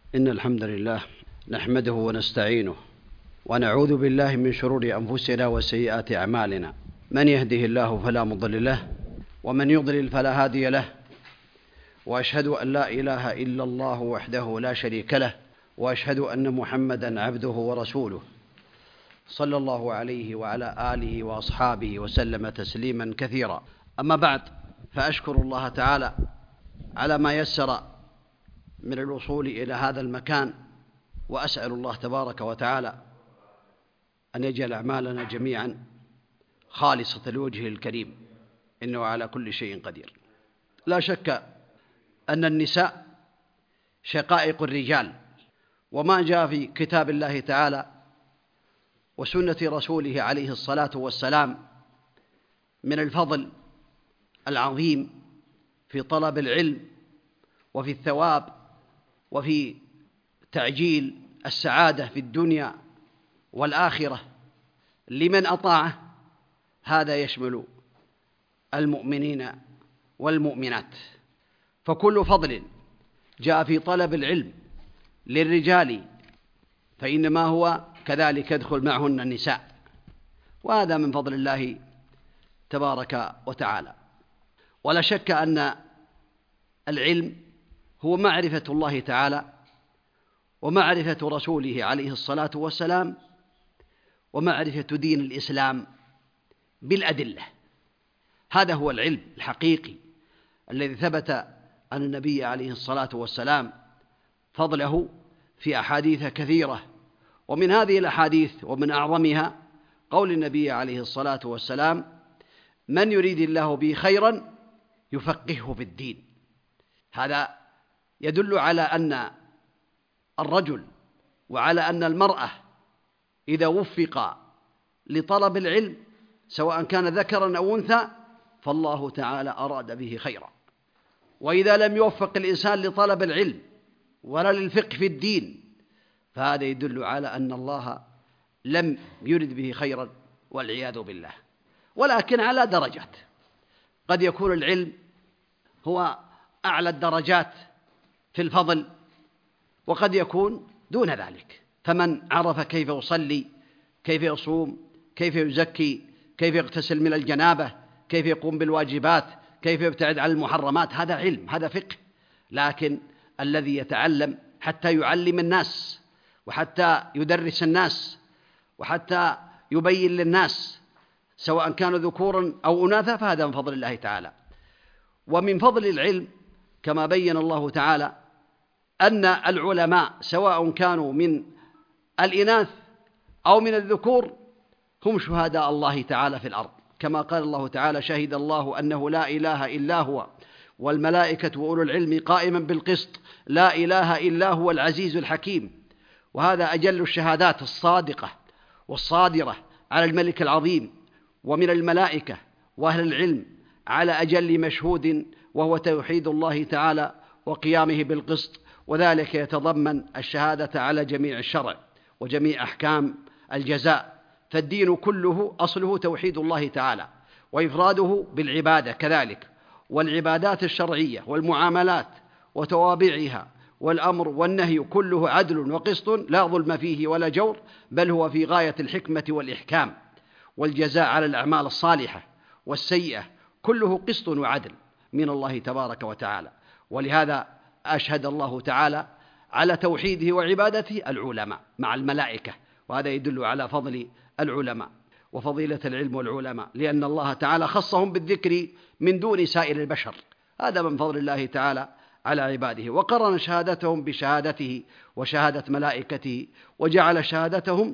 إن الحمد لله نحمده ونستعينه ونعوذ بالله من شرور أنفسنا وسيئات أعمالنا. من يهده الله فلا مضل له ومن يضلل فلا هادي له، وأشهد أن لا إله إلا الله وحده لا شريك له، وأشهد أن محمدًا عبده ورسوله صلى الله عليه وعلى آله وأصحابه وسلم تسليمًا كثيرا. أما بعد، فأشكر الله تعالى على ما يسر من الوصول إلى هذا المكان، وأسأل الله تبارك وتعالى أن يجعل أعمالنا جميعا خالصة لوجهه الكريم، إنه على كل شيء قدير. لا شك أن النساء شقائق الرجال، وما جاء في كتاب الله تعالى وسنة رسوله عليه الصلاة والسلام من الفضل العظيم في طلب العلم وفي الثواب وفي تعجيل السعادة في الدنيا والآخرة لمن أطاعه، هذا يشمل المؤمنين والمؤمنات. فكل فضل جاء في طلب العلم للرجال فإنما هو كذلك يدخل معهن النساء، وهذا من فضل الله تبارك وتعالى. ولا شك أن العلم هو معرفة الله تعالى ومعرفة رسوله عليه الصلاة والسلام ومعرفة دين الإسلام بالأدلة. هذا هو العلم الحقيقي الذي ثبت عن النبي عليه الصلاة والسلام فضله في أحاديث كثيرة، ومن هذه الأحاديث ومن أعظمها قول النبي عليه الصلاة والسلام: من يريد الله به خيرا يفقهه في الدين. هذا يدل على أن الرجل وعلى أن المرأة إذا وفق لطلب العلم سواء كان ذكرا أو أنثى فالله تعالى أراد به خيرا، وإذا لم يوفق الإنسان لطلب العلم ولا للفقه في الدين فهذا يدل على أن الله لم يرد به خيرا والعياذ بالله. ولكن على درجات، قد يكون العلم هو أعلى الدرجات في الفضل، وقد يكون دون ذلك. فمن عرف كيف يصلي، كيف يصوم، كيف يزكي، كيف يغتسل من الجنابة، كيف يقوم بالواجبات، كيف يبتعد عن المحرمات، هذا علم، هذا فقه. لكن الذي يتعلم حتى يعلم الناس وحتى يدرس الناس وحتى يبين للناس سواء كانوا ذكورا أو أناثا فهذا من فضل الله تعالى. ومن فضل العلم كما بين الله تعالى أن العلماء سواء كانوا من الإناث أو من الذكور هم شهداء الله تعالى في الأرض، كما قال الله تعالى: شهد الله أنه لا إله إلا هو والملائكة وأولو العلم قائما بالقسط لا إله إلا هو العزيز الحكيم. وهذا أجل الشهادات الصادقة والصادرة على الملك العظيم ومن الملائكة وأهل العلم على أجل مشهود، وهو توحيد الله تعالى وقيامه بالقسط، وذلك يتضمن الشهادة على جميع الشرع وجميع أحكام الجزاء. فالدين كله أصله توحيد الله تعالى وإفراده بالعبادة كذلك، والعبادات الشرعية والمعاملات وتوابعها والأمر والنهي كله عدل وقسط لا ظلم فيه ولا جور، بل هو في غاية الحكمة والإحكام. والجزاء على الأعمال الصالحة والسيئة كله قسط وعدل من الله تبارك وتعالى. ولهذا أشهد الله تعالى على توحيده وعبادته العلماء مع الملائكة، وهذا يدل على فضل العلماء وفضيلة العلم والعلماء، لأن الله تعالى خصهم بالذكر من دون سائر البشر. هذا من فضل الله تعالى على عباده، وقرن شهادتهم بشهادته وشهادة ملائكته، وجعل شهادتهم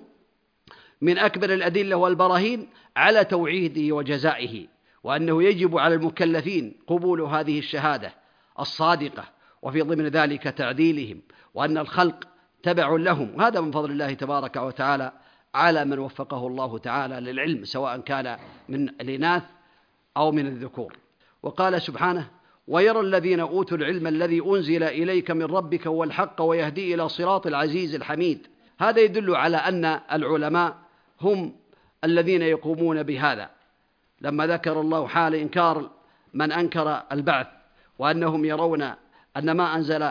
من أكبر الأدلة والبراهين على توحيده وجزائه، وأنه يجب على المكلفين قبول هذه الشهادة الصادقة، وفي ضمن ذلك تعديلهم، وأن الخلق تبع لهم. هذا من فضل الله تبارك وتعالى على من وفقه الله تعالى للعلم سواء كان من الإناث أو من الذكور. وقال سبحانه: ويرى الذين أوتوا العلم الذي أنزل إليك من ربك هو الحق ويهدي إلى صراط العزيز الحميد. هذا يدل على أن العلماء هم الذين يقومون بهذا، لما ذكر الله حال إنكار من أنكر البعث، وأنهم يرون أن ما أنزل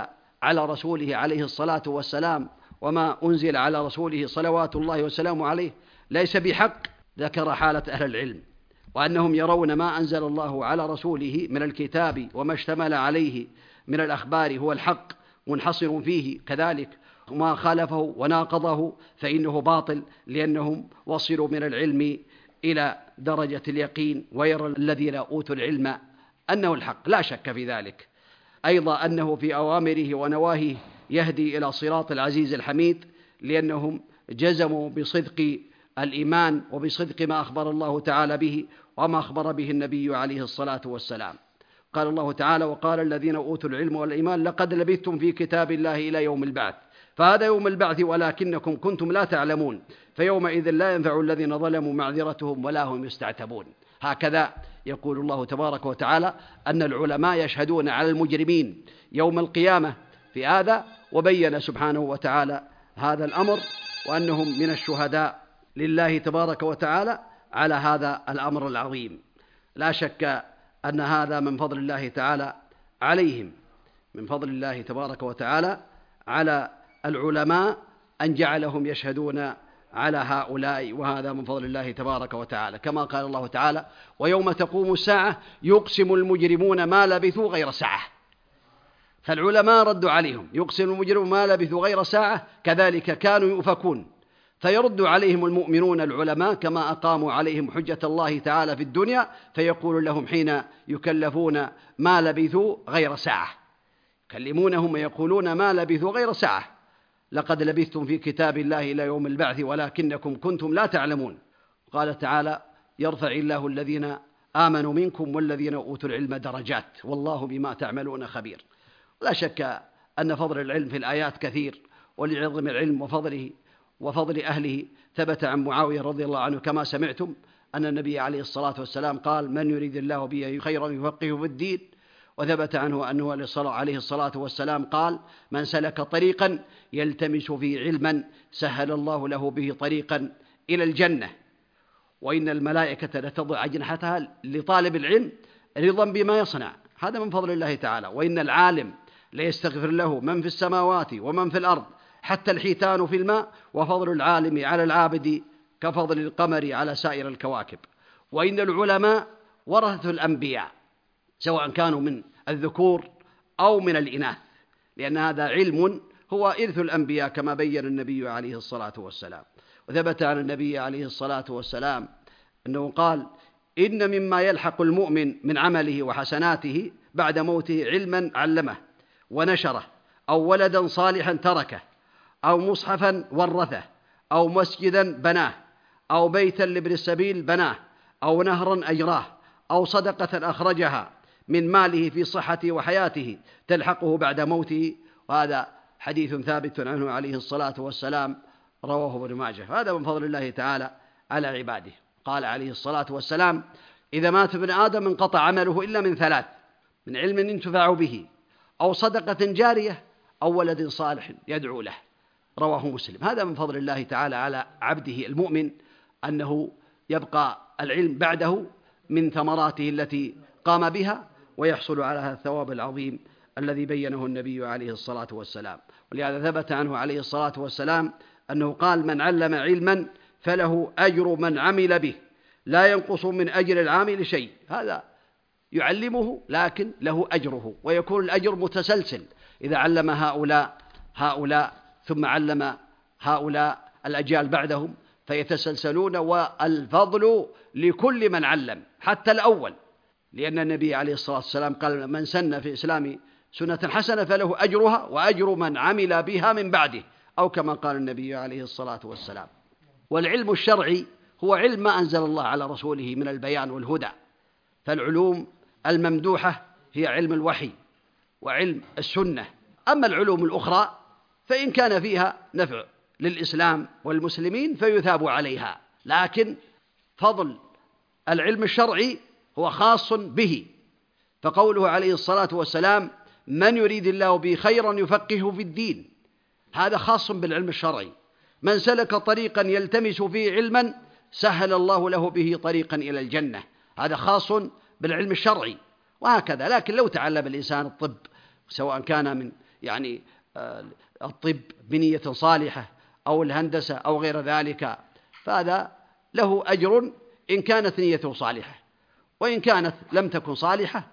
على رسوله عليه الصلاة والسلام وما أنزل على رسوله صلوات الله وسلامه عليه ليس بحق، ذكر حالة أهل العلم وأنهم يرون ما أنزل الله على رسوله من الكتاب وما اشتمل عليه من الأخبار هو الحق منحصر فيه، كذلك ما خالفه وناقضه فإنه باطل، لأنهم وصلوا من العلم إلى درجة اليقين، ويرى الذين أوتوا العلم أنه الحق لا شك في ذلك. أيضا أنه في أوامره ونواهيه يهدي إلى صراط العزيز الحميد، لأنهم جزموا بصدق الإيمان وبصدق ما أخبر الله تعالى به وما أخبر به النبي عليه الصلاة والسلام. قال الله تعالى: وقال الذين أوتوا العلم والإيمان لقد لبثتم في كتاب الله إلى يوم البعث، فهذا يوم البعث ولكنكم كنتم لا تعلمون، فيومئذ لا ينفع الذين ظلموا معذرتهم ولا هم يستعتبون. هكذا يقول الله تبارك وتعالى أن العلماء يشهدون على المجرمين يوم القيامة في هذا، وبين سبحانه وتعالى هذا الأمر وأنهم من الشهداء لله تبارك وتعالى على هذا الأمر العظيم. لا شك أن هذا من فضل الله تعالى عليهم، من فضل الله تبارك وتعالى على العلماء أن جعلهم يشهدون على هؤلاء، وهذا من فضل الله تبارك وتعالى، كما قال الله تعالى: ويوم تقوم الساعة يقسم المجرمون ما لبثوا غير ساعة. فالعلماء ردوا عليهم: يقسم المجرمون ما لبثوا غير ساعة، كذلك كانوا يؤفكون. فيرد عليهم المؤمنون العلماء كما أقاموا عليهم حجة الله تعالى في الدنيا، فيقول لهم حين يكلفون: ما لبثوا غير ساعة، يكلمونهم ويقولون: ما لبثوا غير ساعة، لقد لبثتم في كتاب الله إلى يوم البعث ولكنكم كنتم لا تعلمون. قال تعالى: يرفع الله الذين آمنوا منكم والذين أوتوا العلم درجات والله بما تعملون خبير. لا شك أن فضل العلم في الآيات كثير، ولعظم العلم وفضله وفضل أهله ثبت عن معاوية رضي الله عنه كما سمعتم أن النبي عليه الصلاة والسلام قال: من يريد الله به خيرا يفقهه في الدين. وثبت عنه أنه عليه الصلاة والسلام قال: من سلك طريقا يلتمس فيه علما سهل الله له به طريقا إلى الجنة. وإن الملائكة لتضع أجنحتها لطالب العلم رضا بما يصنع، هذا من فضل الله تعالى. وإن العالم ليستغفر له من في السماوات ومن في الأرض حتى الحيتان في الماء، وفضل العالم على العابد كفضل القمر على سائر الكواكب. وإن العلماء ورثة الأنبياء سواء كانوا من الذكور أو من الإناث، لأن هذا علم هو إرث الأنبياء كما بين النبي عليه الصلاة والسلام. وثبت عن النبي عليه الصلاة والسلام أنه قال: إن مما يلحق المؤمن من عمله وحسناته بعد موته علما علمه ونشره، أو ولدا صالحا تركه، أو مصحفا ورثه، أو مسجدا بناه، أو بيتا لابن السبيل بناه، أو نهرا أجراه، أو صدقة أخرجها من ماله في صحته وحياته تلحقه بعد موته. وهذا حديث ثابت عنه عليه الصلاة والسلام، رواه ابن ماجه. هذا من فضل الله تعالى على عباده. قال عليه الصلاة والسلام: إذا مات ابن آدم انقطع عمله إلا من ثلاث: من علم ينتفع به، أو صدقة جارية، أو ولد صالح يدعو له. رواه مسلم. هذا من فضل الله تعالى على عبده المؤمن أنه يبقى العلم بعده من ثمراته التي قام بها، ويحصل على هذا الثواب العظيم الذي بينه النبي عليه الصلاة والسلام. ولهذا ثبت عنه عليه الصلاة والسلام أنه قال: من علم علما فله أجر من عمل به لا ينقص من أجر العامل شيء. هذا يعلمه لكن له أجره، ويكون الأجر متسلسل إذا علم هؤلاء ثم علم هؤلاء الأجيال بعدهم فيتسلسلون، والفضل لكل من علم حتى الأول، لأن النبي عليه الصلاة والسلام قال: من سن في الإسلام سنة حسنة فله أجرها وأجر من عمل بها من بعده، أو كما قال النبي عليه الصلاة والسلام. والعلم الشرعي هو علم ما أنزل الله على رسوله من البيان والهدى. فالعلوم الممدوحة هي علم الوحي وعلم السنة. أما العلوم الأخرى فإن كان فيها نفع للإسلام والمسلمين فيثاب عليها، لكن فضل العلم الشرعي هو خاص به. فقوله عليه الصلاة والسلام: من يريد الله به خيرا يفقهه في الدين، هذا خاص بالعلم الشرعي. من سلك طريقا يلتمس فيه علما سهل الله له به طريقا إلى الجنة، هذا خاص بالعلم الشرعي. وهكذا. لكن لو تعلم الإنسان الطب سواء كان من يعني الطب بنية صالحة أو الهندسة أو غير ذلك، فهذا له أجر إن كانت نيته صالحة، وإن كانت لم تكن صالحة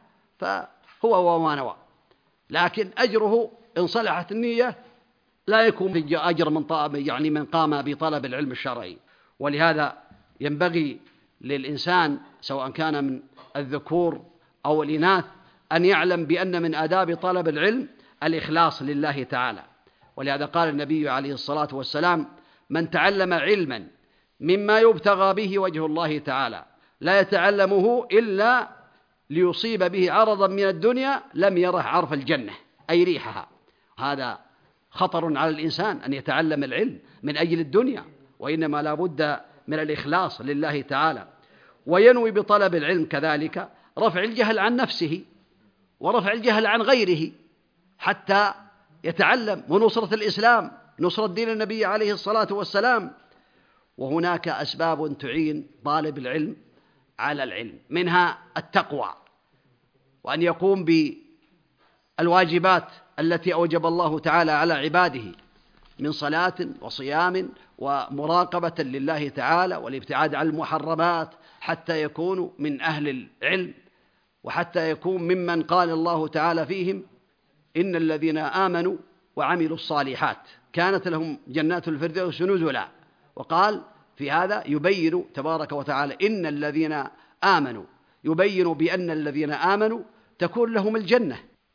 فهو وما نوى، لكن أجره إن صلحت النية لا يكون أجر من قام بطلب العلم الشرعي. ولهذا ينبغي للإنسان سواء كان من الذكور أو الإناث أن يعلم بأن من آداب طلب العلم الإخلاص لله تعالى. ولهذا قال النبي عليه الصلاة والسلام: من تعلم علما مما يبتغى به وجه الله تعالى لا يتعلمه إلا ليصيب به عرضا من الدنيا لم يره عرف الجنة، أي ريحها. هذا خطر على الإنسان أن يتعلم العلم من أجل الدنيا، وإنما لا بد من الإخلاص لله تعالى. وينوي بطلب العلم كذلك رفع الجهل عن نفسه ورفع الجهل عن غيره حتى يتعلم، ونصرة الإسلام، نصرة دين النبي عليه الصلاة والسلام. وهناك أسباب تعين طالب العلم على العلم، منها التقوى، وأن يقوم بالواجبات التي أوجب الله تعالى على عباده من صلاة وصيام ومراقبة لله تعالى والابتعاد عن المحرمات حتى يكونوا من أهل العلم، وحتى يكون ممن قال الله تعالى فيهم: إن الذين آمنوا وعملوا الصالحات كانت لهم جنات الفردوس نزلا. وقال في هذا يبين تبارك وتعالى إن الذين آمنوا، يبين بأن الذين آمنوا تكون لهم الجنة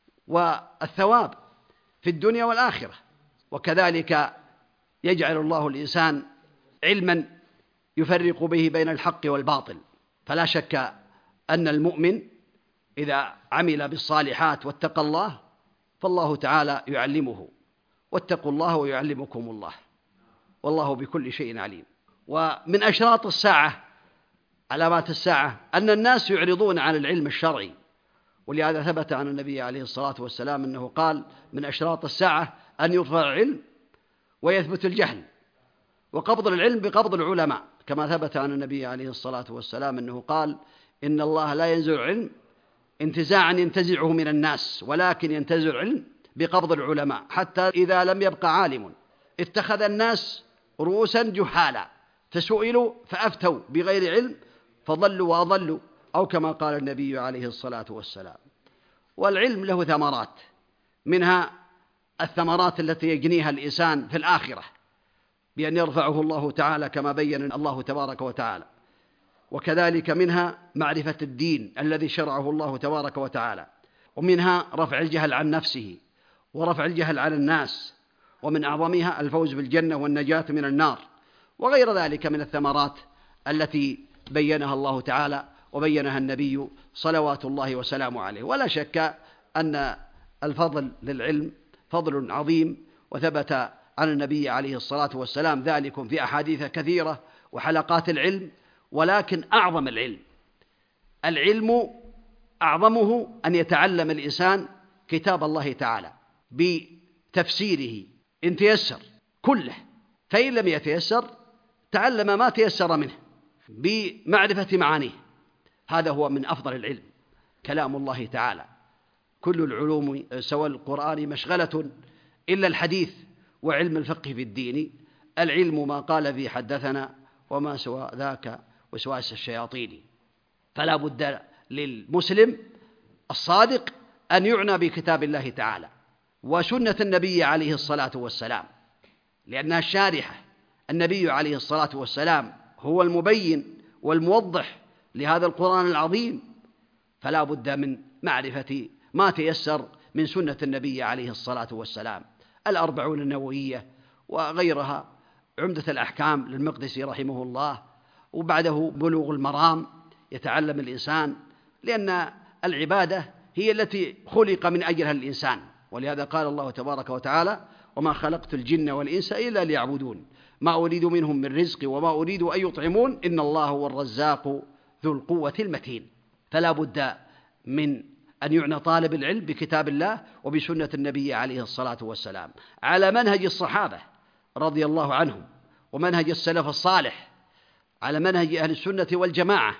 والثواب في الدنيا والآخرة. وكذلك يجعل الله الإنسان علما يفرق به بين الحق والباطل. فلا شك أن المؤمن إذا عمل بالصالحات واتقى الله فالله تعالى يعلمه، واتقوا الله ويعلمكم الله، والله بكل شيء عليم. ومن أشراط الساعة، علامات الساعة، أن الناس يعرضون عن العلم الشرعي. ولهذا ثبت عن النبي عليه الصلاة والسلام أنه قال: من أشراط الساعة أن يرفع العلم ويثبت الجهل، وقبض العلم بقبض العلماء، كما ثبت عن النبي عليه الصلاة والسلام أنه قال: إن الله لا ينزع العلم انتزاعا ينتزعه من الناس، ولكن ينتزع العلم بقبض العلماء، حتى إذا لم يبق عالم اتخذ الناس رؤوسا جهالا فسئلوا فأفتوا بغير علم فضلوا وأضلوا، أو كما قال النبي عليه الصلاة والسلام. والعلم له ثمرات، منها الثمرات التي يجنيها الإنسان في الآخرة بأن يرفعه الله تعالى كما بين الله تبارك وتعالى، وكذلك منها معرفة الدين الذي شرعه الله تبارك وتعالى، ومنها رفع الجهل عن نفسه ورفع الجهل عن الناس، ومن أعظمها الفوز بالجنة والنجاة من النار، وغير ذلك من الثمرات التي بينها الله تعالى وبينها النبي صلوات الله وسلامه عليه. ولا شك أن الفضل للعلم فضل عظيم، وثبت عن النبي عليه الصلاة والسلام ذلك في أحاديث كثيرة وحلقات العلم. ولكن أعظم العلم أعظمه أن يتعلم الإنسان كتاب الله تعالى بتفسيره إن تيسر كله، فإن لم يتيسر تعلم ما تيسر منه بمعرفة معانيه. هذا هو من أفضل العلم، كلام الله تعالى. كل العلوم سوى القرآن مشغلة إلا الحديث وعلم الفقه في الدين، العلم ما قال فيه حدثنا وما سوى ذاك وسواس الشياطين. فلا بد للمسلم الصادق أن يعنى بكتاب الله تعالى وسنة النبي عليه الصلاة والسلام، لأنها الشارحة. النبي عليه الصلاة والسلام هو المبين والموضح لهذا القرآن العظيم، فلا بد من معرفة ما تيسر من سنة النبي عليه الصلاة والسلام. الأربعون النووية وغيرها، عمدة الأحكام للمقدسي رحمه الله، وبعده بلوغ المرام يتعلم الإنسان، لأن العبادة هي التي خلق من أجلها الإنسان. ولهذا قال الله تبارك وتعالى: وما خلقت الجن والإنس إلا ليعبدون ما أريد منهم من رزق وما أريد أن يطعمون إن الله هو الرزاق ذو القوة المتين. فلا بد من أن يعنى طالب العلم بكتاب الله وبسنة النبي عليه الصلاة والسلام على منهج الصحابة رضي الله عنهم، ومنهج السلف الصالح، على منهج أهل السنة والجماعة،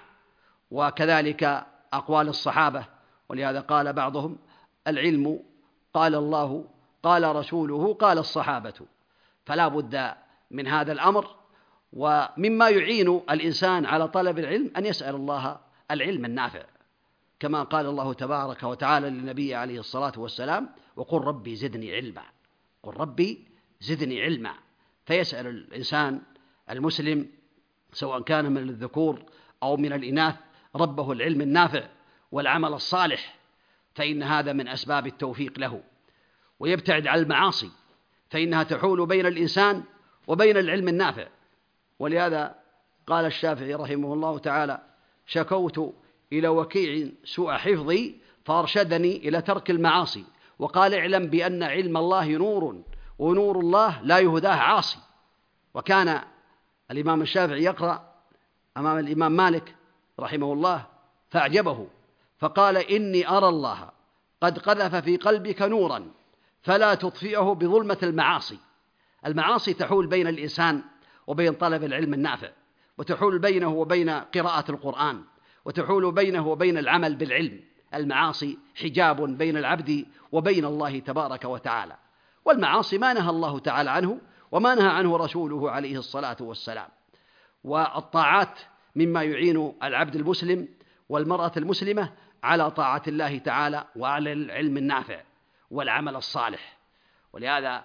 وكذلك أقوال الصحابة. ولهذا قال بعضهم: العلم قال الله قال رسوله قال الصحابة، فلا بد من هذا الأمر. ومما يعين الإنسان على طلب العلم أن يسأل الله العلم النافع، كما قال الله تبارك وتعالى للنبي عليه الصلاة والسلام: وقل ربي زدني علما. قل ربي زدني علما. فيسأل الإنسان المسلم سواء كان من الذكور أو من الإناث ربه العلم النافع والعمل الصالح، فإن هذا من أسباب التوفيق له. ويبتعد عن المعاصي، فإنها تحول بين الإنسان وبين العلم النافع. ولهذا قال الشافعي رحمه الله تعالى: شكوت إلى وكيع سوء حفظي فأرشدني إلى ترك المعاصي، وقال: اعلم بأن علم الله نور، ونور الله لا يهداه عاصي. وكان الإمام الشافعي يقرأ أمام الإمام مالك رحمه الله فأعجبه، فقال: إني أرى الله قد قذف في قلبك نورا فلا تطفئه بظلمة المعاصي. المعاصي تحول بين الإنسان وبين طلب العلم النافع، وتحول بينه وبين قراءة القرآن، وتحول بينه وبين العمل بالعلم. المعاصي حجاب بين العبد وبين الله تبارك وتعالى، والمعاصي ما نهى الله تعالى عنه وما نهى عنه رسوله عليه الصلاة والسلام. والطاعات مما يعين العبد المسلم والمرأة المسلمة على طاعة الله تعالى وعلى العلم النافع والعمل الصالح. ولهذا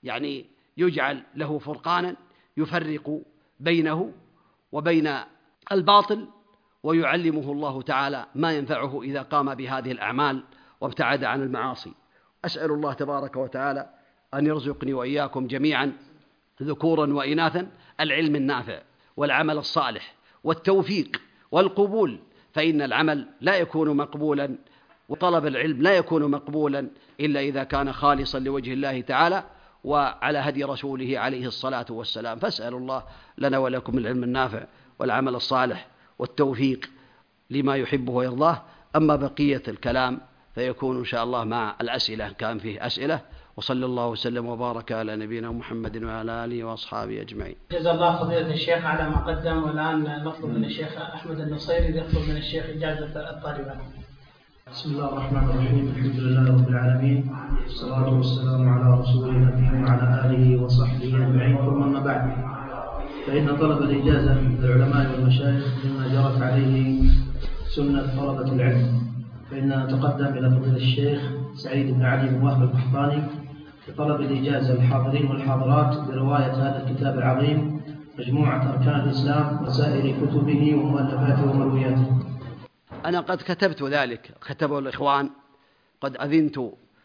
يجعل له فرقانا يفرق بينه وبين الباطل، ويعلمه الله تعالى ما ينفعه إذا قام بهذه الأعمال وابتعد عن المعاصي. أسأل الله تبارك وتعالى أن يرزقني وإياكم جميعا ذكورا وإناثا العلم النافع والعمل الصالح والتوفيق والقبول، فإن العمل لا يكون مقبولا وطلب العلم لا يكون مقبولا إلا إذا كان خالصا لوجه الله تعالى وعلى هدي رسوله عليه الصلاة والسلام. فاسأل الله لنا ولكم العلم النافع والعمل الصالح والتوفيق لما يحبه ويرضاه. أما بقية الكلام فيكون إن شاء الله مع الأسئلة، كان فيه أسئلة. وصلى الله وسلم وبارك على نبينا محمد وعلى آله وأصحابه أجمعين. جزا الله فضيلة الشيخ على ما قدم. والآن نطلب من الشيخ أحمد النصيري يطلب من الشيخ إجازة الطالبات. بسم الله الرحمن الرحيم. الحمد لله رب العالمين، والصلاة والسلام على رسول الله وعلى آله وصحبه أجمعين. ثم أما بعد، فإن طلب الإجازة للعلماء والمشايخ مما جرت عليه سنة طلبة العلم. فإننا نتقدم إلى فضيلة الشيخ سعيد بن علي بن وهب القحطاني بطلب الإجازة للحاضرين والحاضرات برواية هذا الكتاب العظيم، مجموعة أركان الإسلام وسائر كتبه ومؤلفاته ومروياته. أنا قد كتبت ذلك، كتبه الإخوان. قد أذنت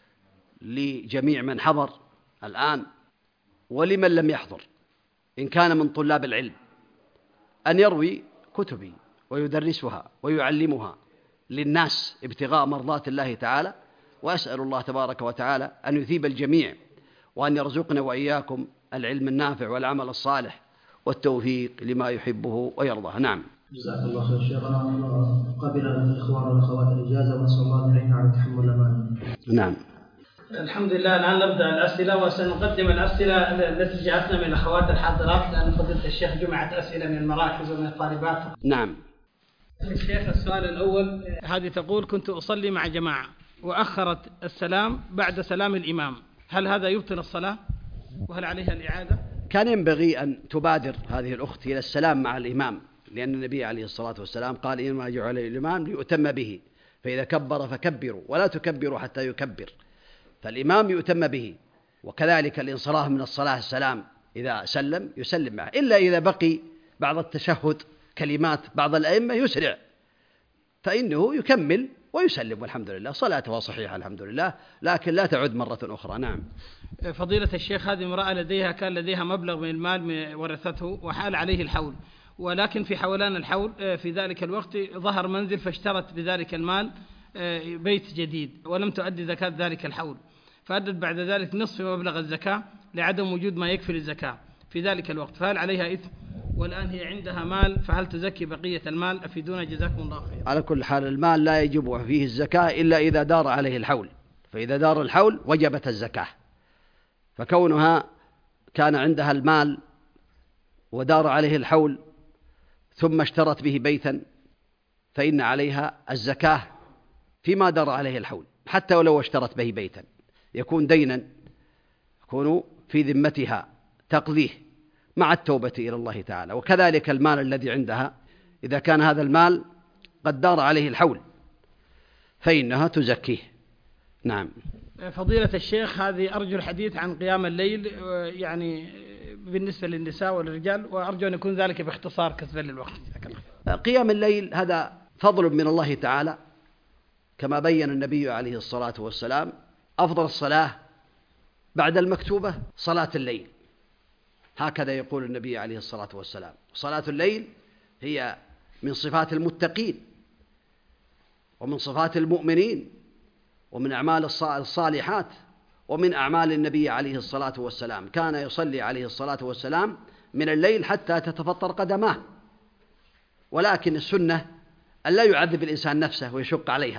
لجميع من حضر الآن ولمن لم يحضر إن كان من طلاب العلم أن يروي كتبي ويدرسها ويعلمها للناس ابتغاء مرضات الله تعالى. وأسأل الله تبارك وتعالى أن يثيب الجميع وأن يرزقنا وإياكم العلم النافع والعمل الصالح والتوفيق لما يحبه ويرضاه. نعم. جزاك الله خير شيخنا. قبل الإخوان والأخوات الإجازة، ونسأل الله أن يعيننا على تحمل الأمانة. نعم. الحمد لله. الآن نبدأ الأسئلة، وسنقدم الأسئلة التي جاءتنا من الأخوات الحاضرات، لأن فضيلة الشيخ جمعت أسئلة من المراكز ومن الطالبات. نعم. الشيخ السؤال الأول، هذه تقول: كنت أصلي مع جماعة وأخرت السلام بعد سلام الإمام، هل هذا يبطل الصلاة؟ وهل عليها الإعادة؟ كان ينبغي أن تبادر هذه الأخت إلى السلام مع الإمام، لأن النبي عليه الصلاة والسلام قال: إنما جعل الإمام ليؤتم به، فإذا كبر فكبروا ولا تكبروا حتى يكبر. فالإمام يؤتم به، وكذلك الانصراف من الصلاة السلام، إذا سلم يسلم معه، إلا إذا بقي بعض التشهد كلمات بعض الأئمة يسرع، فإنه يكمل ويسلم، والحمد لله صلاته صحيحة الحمد لله، لكن لا تعد مرة أخرى. نعم. فضيلة الشيخ، هذه امرأة كان لديها مبلغ من المال ورثته وحال عليه الحول، ولكن في حولان الحول في ذلك الوقت ظهر منزل فاشترت بذلك المال بيت جديد ولم تؤدي زكاة ذلك الحول، فأدت بعد ذلك نصف مبلغ الزكاة لعدم وجود ما يكفي الزكاة في ذلك الوقت، فهل عليها إثم؟ والآن هي عندها مال، فهل تزكي بقية المال؟ أفيدونا جزاكم الله خير. على كل حال المال لا يجب فيه الزكاة إلا إذا دار عليه الحول، فإذا دار الحول وجبت الزكاة. فكونها كان عندها المال ودار عليه الحول ثم اشترت به بيتا، فإن عليها الزكاة فيما دار عليه الحول، حتى ولو اشترت به بيتا يكون دينا يكون في ذمتها تقضيه مع التوبة إلى الله تعالى. وكذلك المال الذي عندها إذا كان هذا المال قد دار عليه الحول فإنها تزكيه. نعم. فضيلة الشيخ، هذه أرجو الحديث عن قيام الليل يعني بالنسبة للنساء والرجال، وأرجو أن يكون ذلك باختصار كسبا للوقت. قيام الليل هذا فضل من الله تعالى، كما بين النبي عليه الصلاة والسلام أفضل الصلاة بعد المكتوبة صلاة الليل، هكذا يقول النبي عليه الصلاة والسلام. صلاة الليل هي من صفات المتقين ومن صفات المؤمنين ومن أعمال الصالحات ومن أعمال النبي عليه الصلاة والسلام. كان يصلي عليه الصلاة والسلام من الليل حتى تتفطر قدماه، ولكن السنة أن لا يعذب الإنسان نفسه ويشق عليها،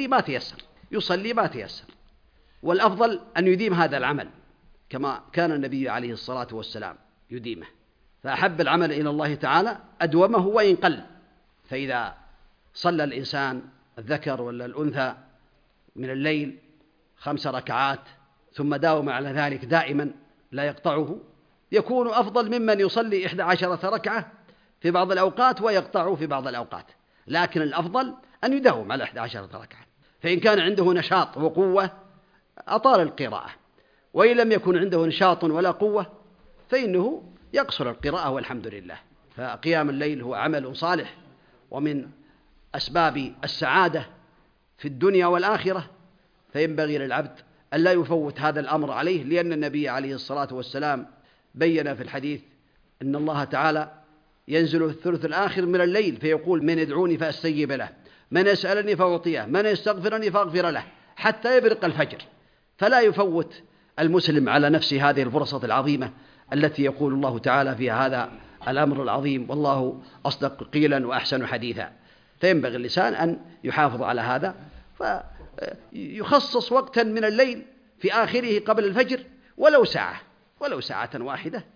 يصلي ما تيسر، والأفضل أن يديم هذا العمل كما كان النبي عليه الصلاة والسلام يديمه. فأحب العمل إلى الله تعالى أدومه وإن قل. فإذا صلى الإنسان الذكر ولا الأنثى من الليل 5 ركعات ثم داوم على ذلك دائما لا يقطعه، يكون أفضل ممن يصلي 11 ركعة في بعض الأوقات ويقطعه في بعض الأوقات. لكن الأفضل أن يداوم على 11 ركعة، فإن كان عنده نشاط وقوة أطال القراءة، وإن لم يكن عنده نشاط ولا قوة فإنه يقصر القراءة والحمد لله. فقيام الليل هو عمل صالح ومن أسباب السعادة في الدنيا والآخرة، فينبغي للعبد أن لا يفوت هذا الأمر عليه، لأن النبي عليه الصلاة والسلام بين في الحديث أن الله تعالى ينزل في الثلث الآخر من الليل فيقول: من يدعوني فأستجيب له، من يسألني فأعطيه، من يستغفرني فأغفر له، حتى يبرق الفجر. فلا يفوت المسلم على نفسه هذه الفرصة العظيمة التي يقول الله تعالى فيها هذا الأمر العظيم: والله أصدق قيلا وأحسن حديثا. فينبغي اللسان أن يحافظ على هذا، فيخصص وقتا من الليل في آخره قبل الفجر ولو ساعة واحدة،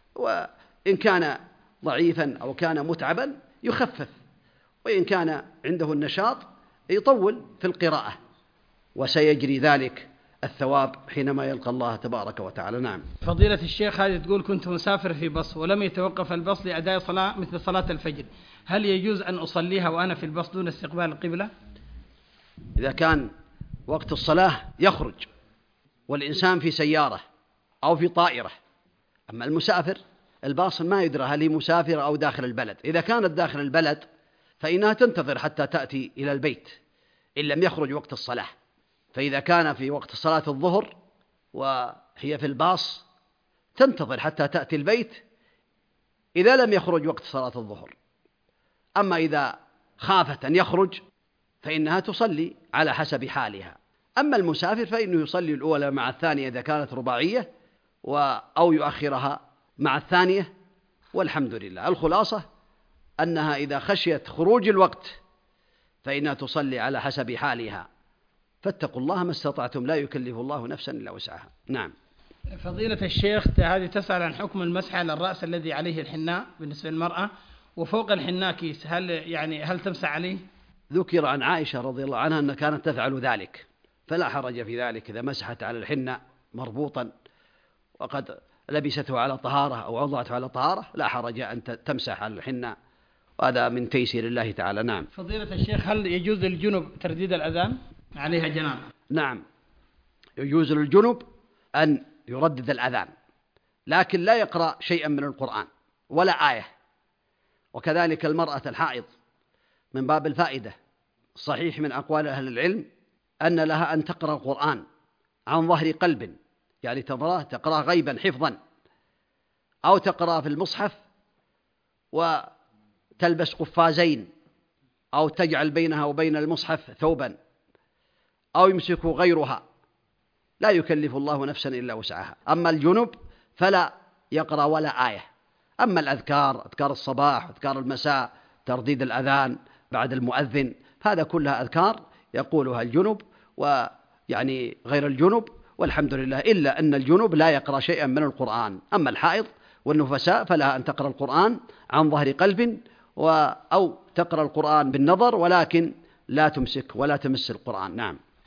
وإن كان ضعيفا أو كان متعبا يخفف، وإن كان عنده النشاط يطول في القراءة، وسيجري ذلك الثواب حينما يلقى الله تبارك وتعالى. نعم. فضيلة الشيخ، هذه تقول: كنت مسافر في باص ولم يتوقف الباص لأداء صلاة مثل صلاة الفجر، هل يجوز أن أصليها وأنا في الباص دون استقبال القبلة؟ إذا كان وقت الصلاة يخرج والإنسان في سيارة أو في طائرة، أما المسافر الباص ما يدرى هل هي مسافر أو داخل البلد. إذا كانت داخل البلد فإنها تنتظر حتى تأتي إلى البيت إن لم يخرج وقت الصلاة. فإذا كان في وقت صلاة الظهر وهي في الباص تنتظر حتى تأتي البيت إذا لم يخرج وقت صلاة الظهر. أما إذا خافت أن يخرج فإنها تصلي على حسب حالها. أما المسافر فإنه يصلي الأولى مع الثانية إذا كانت رباعية أو يؤخرها مع الثانية، والحمد لله. الخلاصة أنها إذا خشيت خروج الوقت فإنها تصلي على حسب حالها. فاتقوا الله ما استطعتم، لا يكلف الله نفسا إلا وسعها. نعم. فضيلة الشيخ، هذه تسأل عن حكم المسح على الرأس الذي عليه الحناء بالنسبة للمرأة، وفوق الحناء كيس، هل تمسح عليه؟ ذكر عن عائشة رضي الله عنها أنها كانت تفعل ذلك، فلا حرج في ذلك إذا مسحت على الحناء مربوطا وقد لبسته على طهارة أو وضعته على طهارة، لا حرج أن تمسح على الحناء، وهذا من تيسير الله تعالى. نعم. فضيلة الشيخ، هل يجوز للجنب ترديد الأذان عليها جنابة؟ نعم، يجوز للجنب أن يردد الأذان، لكن لا يقرأ شيئا من القرآن ولا آية. وكذلك المرأة الحائض من باب الفائدة، صحيح من أقوال أهل العلم أن لها أن تقرأ القرآن عن ظهر قلب، يعني تقرأ غيبا حفظا، أو تقرأ في المصحف وتلبس قفازين، أو تجعل بينها وبين المصحف ثوبا، أو يمسك غيرها، لا يكلف الله نفسا إلا وسعها. أما الجنب فلا يقرأ ولا آية. أما الأذكار، أذكار الصباح وأذكار المساء، ترديد الأذان بعد المؤذن، هذا كلها أذكار يقولها الجنب ويعني غير الجنب، والحمد لله، إلا أن الجنب لا يقرأ شيئا من القرآن. أما الحائض والنفساء فلها أن تقرأ القرآن عن ظهر قلب أو تقرأ القرآن بالنظر، ولكن لا تمسك ولا تمس القرآن. نعم.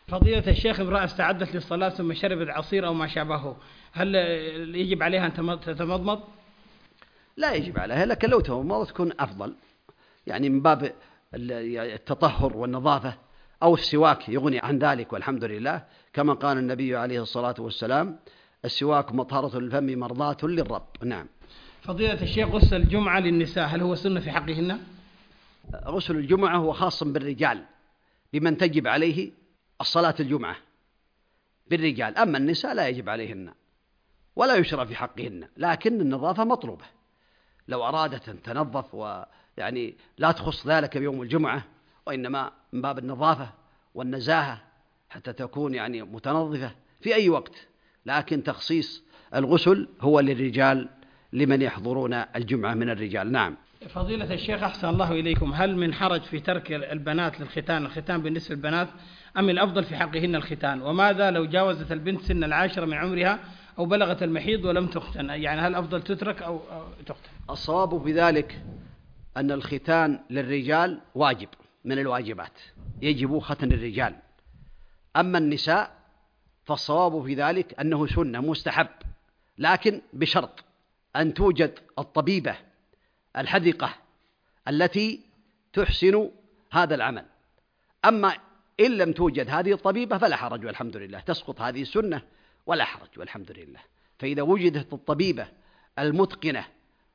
فضيلة الشيخ، امرأة استعدت للصلاة ثم شربت عصير أو ما شابهه، هل يجب عليها أن تتمضمض؟ لا يجب عليها، لكن لو تمضمضت تكون أفضل، يعني من باب التطهر والنظافة، أو السواك يغني عن ذلك، والحمد لله، كما قال النبي عليه الصلاة والسلام: السواك مطهرة للفم مرضاة للرب. نعم. فضيلة الشيخ، غسل الجمعة للنساء هل هو سنة في حقهن؟ غسل الجمعة هو خاص بالرجال، بمن تجب عليه الصلاة الجمعة بالرجال، أما النساء لا يجب عليهن ولا يشرع في حقهن، لكن النظافة مطلوبة. لو أرادت أن تنظف ويعني لا تخص ذلك بيوم الجمعة، وإنما من باب النظافة والنزاهة حتى تكون يعني متنظفة في أي وقت، لكن تخصيص الغسل هو للرجال لمن يحضرون الجمعة من الرجال. نعم. فضيلة الشيخ، أحسن الله إليكم، هل من حرج في ترك البنات للختان، الختان بالنسبة للبنات، أم الأفضل في حقهن الختان؟ وماذا لو جاوزت البنت سن 10 من عمرها أو بلغت المحيض ولم تختن، يعني هل أفضل تترك أو تختن؟ الصواب في ذلك أن الختان للرجال واجب من الواجبات، يجب ختن الرجال. أما النساء فالصواب في ذلك أنه سنة مستحب، لكن بشرط أن توجد الطبيبة الحذقة التي تحسن هذا العمل. أما إن لم توجد هذه الطبيبة فلا حرج والحمد لله، تسقط هذه السنة ولا حرج والحمد لله. فإذا وجدت الطبيبة المتقنة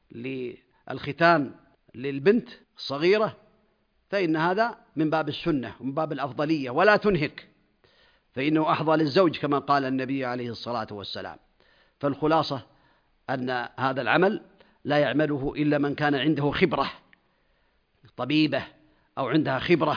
للختان للبنت الصغيرة فإن هذا من باب السنة ومن باب الأفضلية، ولا تنهك، فإنه أحظى للزوج كما قال النبي عليه الصلاة والسلام. فالخلاصة أن هذا العمل لا يعمله إلا من كان عنده خبرة طبيبة أو عندها خبرة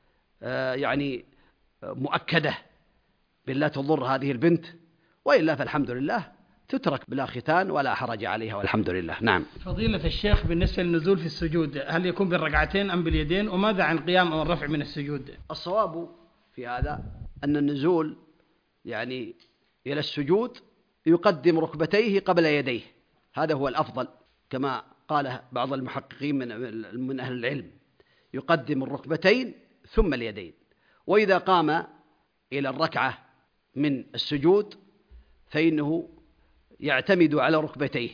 يعني مؤكدة بلا تضر هذه البنت، وإلا فالحمد لله تترك بلا ختان ولا حرج عليها والحمد لله. نعم. فضيلة الشيخ، بالنسبة للنزول في السجود هل يكون بالركعتين أم باليدين؟ وماذا عن القيام أو الرفع من السجود؟ الصواب في هذا أن النزول يعني إلى السجود يقدم ركبتيه قبل يديه، هذا هو الأفضل، كما قال بعض المحققين من أهل العلم، يقدم الركبتين ثم اليدين. وإذا قام إلى الركعة من السجود فإنه يعتمد على ركبتيه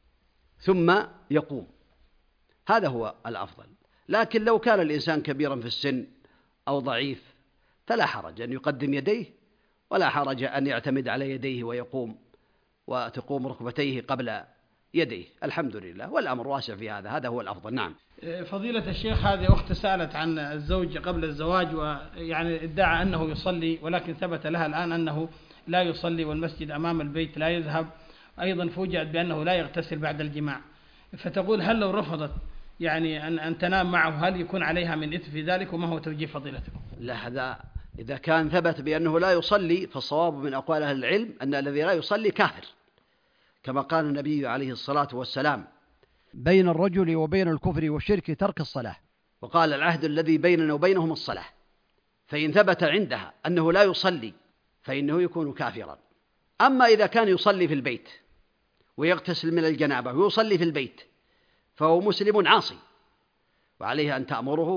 ثم يقوم، هذا هو الأفضل. لكن لو كان الإنسان كبيرا في السن أو ضعيف فلا حرج أن يقدم يديه، ولا حرج أن يعتمد على يديه ويقوم وتقوم ركبتيه قبل يديه، الحمد لله، والأمر واسع في هذا، هذا هو الأفضل. نعم. فضيلة الشيخ، هذه أخت سألت عن الزوج قبل الزواج، ويعني ادعى أنه يصلي، ولكن ثبت لها الآن أنه لا يصلي والمسجد أمام البيت لا يذهب، أيضا فوجئت بأنه لا يغتسل بعد الجماع، فتقول هل لو رفضت يعني أن تنام معه هل يكون عليها من إثم في ذلك، وما هو توجيه فضيلتكم؟ لا، هذا إذا كان ثبت بأنه لا يصلي فالصواب من أقوال أهل العلم أن الذي لا يصلي كافر، كما قال النبي عليه الصلاة والسلام: بين الرجل وبين الكفر والشرك ترك الصلاة، وقال: العهد الذي بيننا وبينهم الصلاة. فإن ثبت عندها أنه لا يصلي فإنه يكون كافرا. أما إذا كان يصلي في البيت ويغتسل من الجنابة ويصلي في البيت فهو مسلم عاصي، وعليها أن تأمره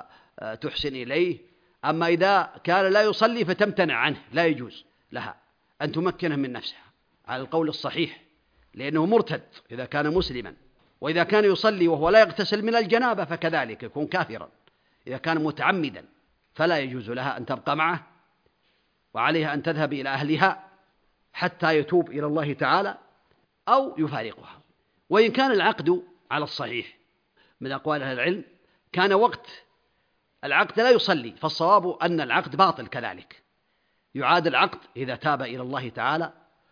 وتحسن إليه. أما إذا كان لا يصلي فتمتنع عنه لا يجوز لها أن تمكنه من نفسها على القول الصحيح، لأنه مرتد إذا كان مسلما. وإذا كان يصلي وهو لا يغتسل من الجنابة فكذلك يكون كافرا إذا كان متعمدا، فلا يجوز لها أن تبقى معه، وعليها أن تذهب إلى أهلها حتى يتوب إلى الله تعالى أو يفارقها. وإن كان العقد على الصحيح من أقوال أهل العلم كان وقت العقد لا يصلي، فالصواب أن العقد باطل كذلك، يعاد العقد إذا تاب إلى الله تعالى